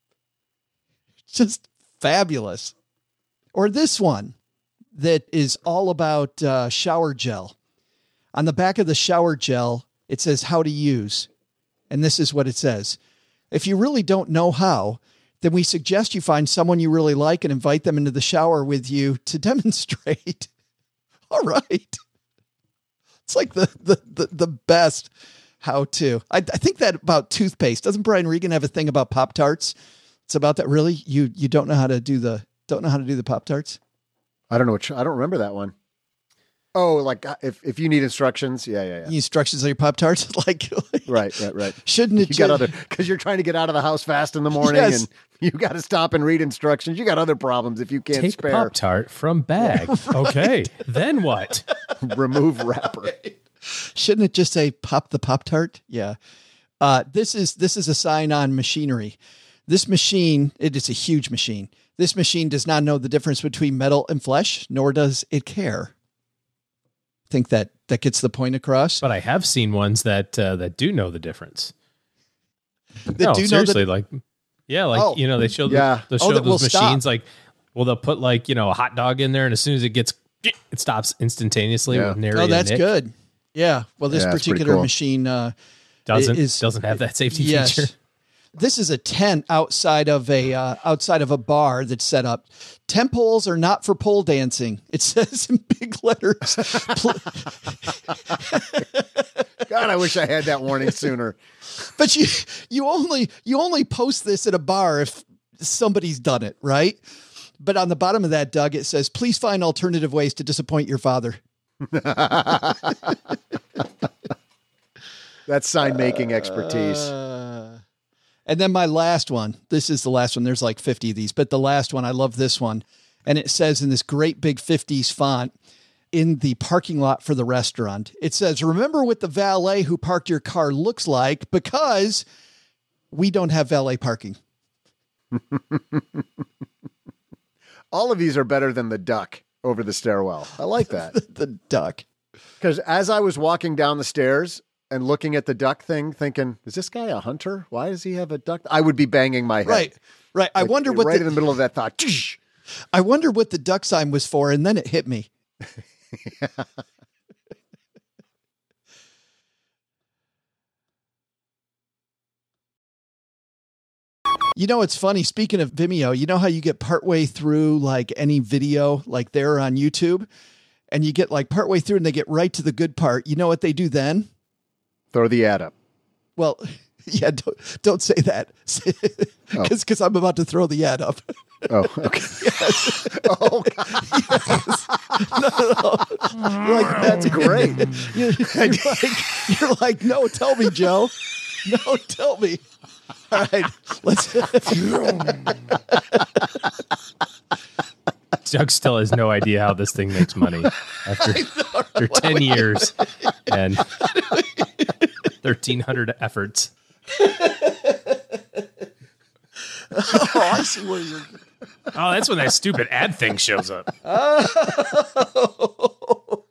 Just fabulous. Or this one that is all about uh, shower gel. On the back of the shower gel, it says how to use. And this is what it says. If you really don't know how, then we suggest you find someone you really like and invite them into the shower with you to demonstrate. All right. It's like the, the, the, the best how to. I, I think that about toothpaste. Doesn't Brian Regan have a thing about Pop-Tarts? It's about that. Really? You, you don't know how to do the, don't know how to do the Pop-Tarts? I don't know. Which, I don't remember that one. Oh, like if, if you need instructions. Yeah, yeah, yeah. Instructions on your Pop-Tarts? like, like, right, right, right. Shouldn't it? You got other, because you're trying to get out of the house fast in the morning Yes. and you got to stop and read instructions. You got other problems if you can't Take spare. Pop-Tart from bag. Okay, then what? Remove wrapper. Shouldn't it just say pop the Pop-Tart? Yeah. Uh, this is, this is a sign on machinery. This machine, it is a huge machine. This machine does not know the difference between metal and flesh, nor does it care. Think that that gets the point across. But I have seen ones that uh, that do know the difference. That no, do know seriously, that- like, yeah, like, Oh. you know, they show, the, Yeah. they'll Oh, show that will those stop. machines, like, well, they'll put like, you know, a hot dog in there, and as soon as it gets, it stops instantaneously Yeah. with nary Oh, a that's nick. good. Yeah. Well, this Yeah, it's pretty particular cool. machine uh, Doesn't is doesn't have that safety yes. feature. This is a tent outside of a uh, outside of a bar that's set up. Tent poles are not for pole dancing. It says in big letters. Pl- God, I wish I had that warning sooner. But you you only you only post this at a bar if somebody's done it, right? But on the bottom of that, Doug, it says, please find alternative ways to disappoint your father. That's sign making expertise. Uh, and then my last one. This is the last one. There's like fifty of these, but the last one, I love this one. And it says in this great big fifties font in the parking lot for the restaurant, it says, remember what the valet who parked your car looks like because we don't have valet parking. All of these are better than the duck over the stairwell. I like that. the, the duck. Because as I was walking down the stairs and looking at the duck thing, thinking, is this guy a hunter? Why does he have a duck? I would be banging my head. Right. Right. I Like, wonder what right the, in the middle of that thought. I wonder what the duck sign was for. And then it hit me. Yeah. You know, it's funny. Speaking of Vimeo, you know how you get partway through like any video, like there on YouTube, and you get like partway through and they get right to the good part. You know what they do then? Throw the ad up. Well, yeah, don't, don't say that because because I'm about to throw the ad up. Oh, okay. Yes. Oh, God. Yes. No, no, no. You're like, That's great. You're, you're like, you're like, no, tell me, Joe. No, tell me. All right, let's. Doug still has no idea how this thing makes money after, know, after ten years and thirteen hundred efforts. Oh, I see where you're. Oh, that's when that stupid ad thing shows up. Oh.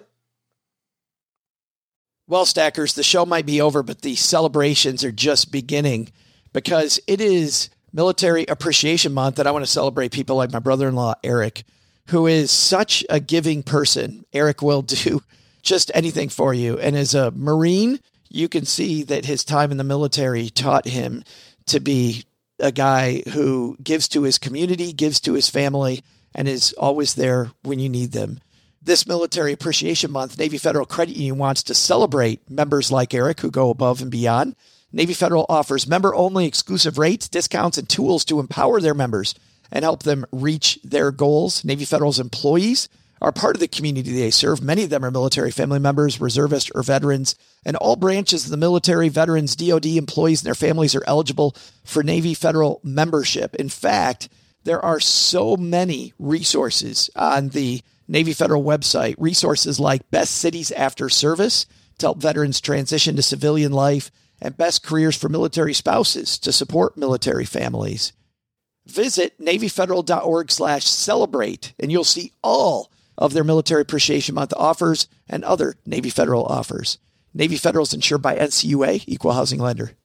Well, Stackers, the show might be over, but the celebrations are just beginning because it is Military Appreciation Month, and I want to celebrate people like my brother-in-law, Eric, who is such a giving person. Eric will do just anything for you. And as a Marine, you can see that his time in the military taught him to be a guy who gives to his community, gives to his family, and is always there when you need them. This Military Appreciation Month, Navy Federal Credit Union wants to celebrate members like Eric who go above and beyond. Navy Federal offers member-only exclusive rates, discounts, and tools to empower their members and help them reach their goals. Navy Federal's employees are part of the community they serve. Many of them are military family members, reservists, or veterans, and all branches of the military, veterans, D O D employees, and their families are eligible for Navy Federal membership. In fact, there are so many resources on the Navy Federal website, resources like Best Cities After Service to help veterans transition to civilian life, and Best Careers for Military Spouses to support military families. Visit NavyFederal.org slash celebrate, and you'll see all of their Military Appreciation Month offers and other Navy Federal offers. Navy Federal is insured by N C U A, Equal Housing Lender.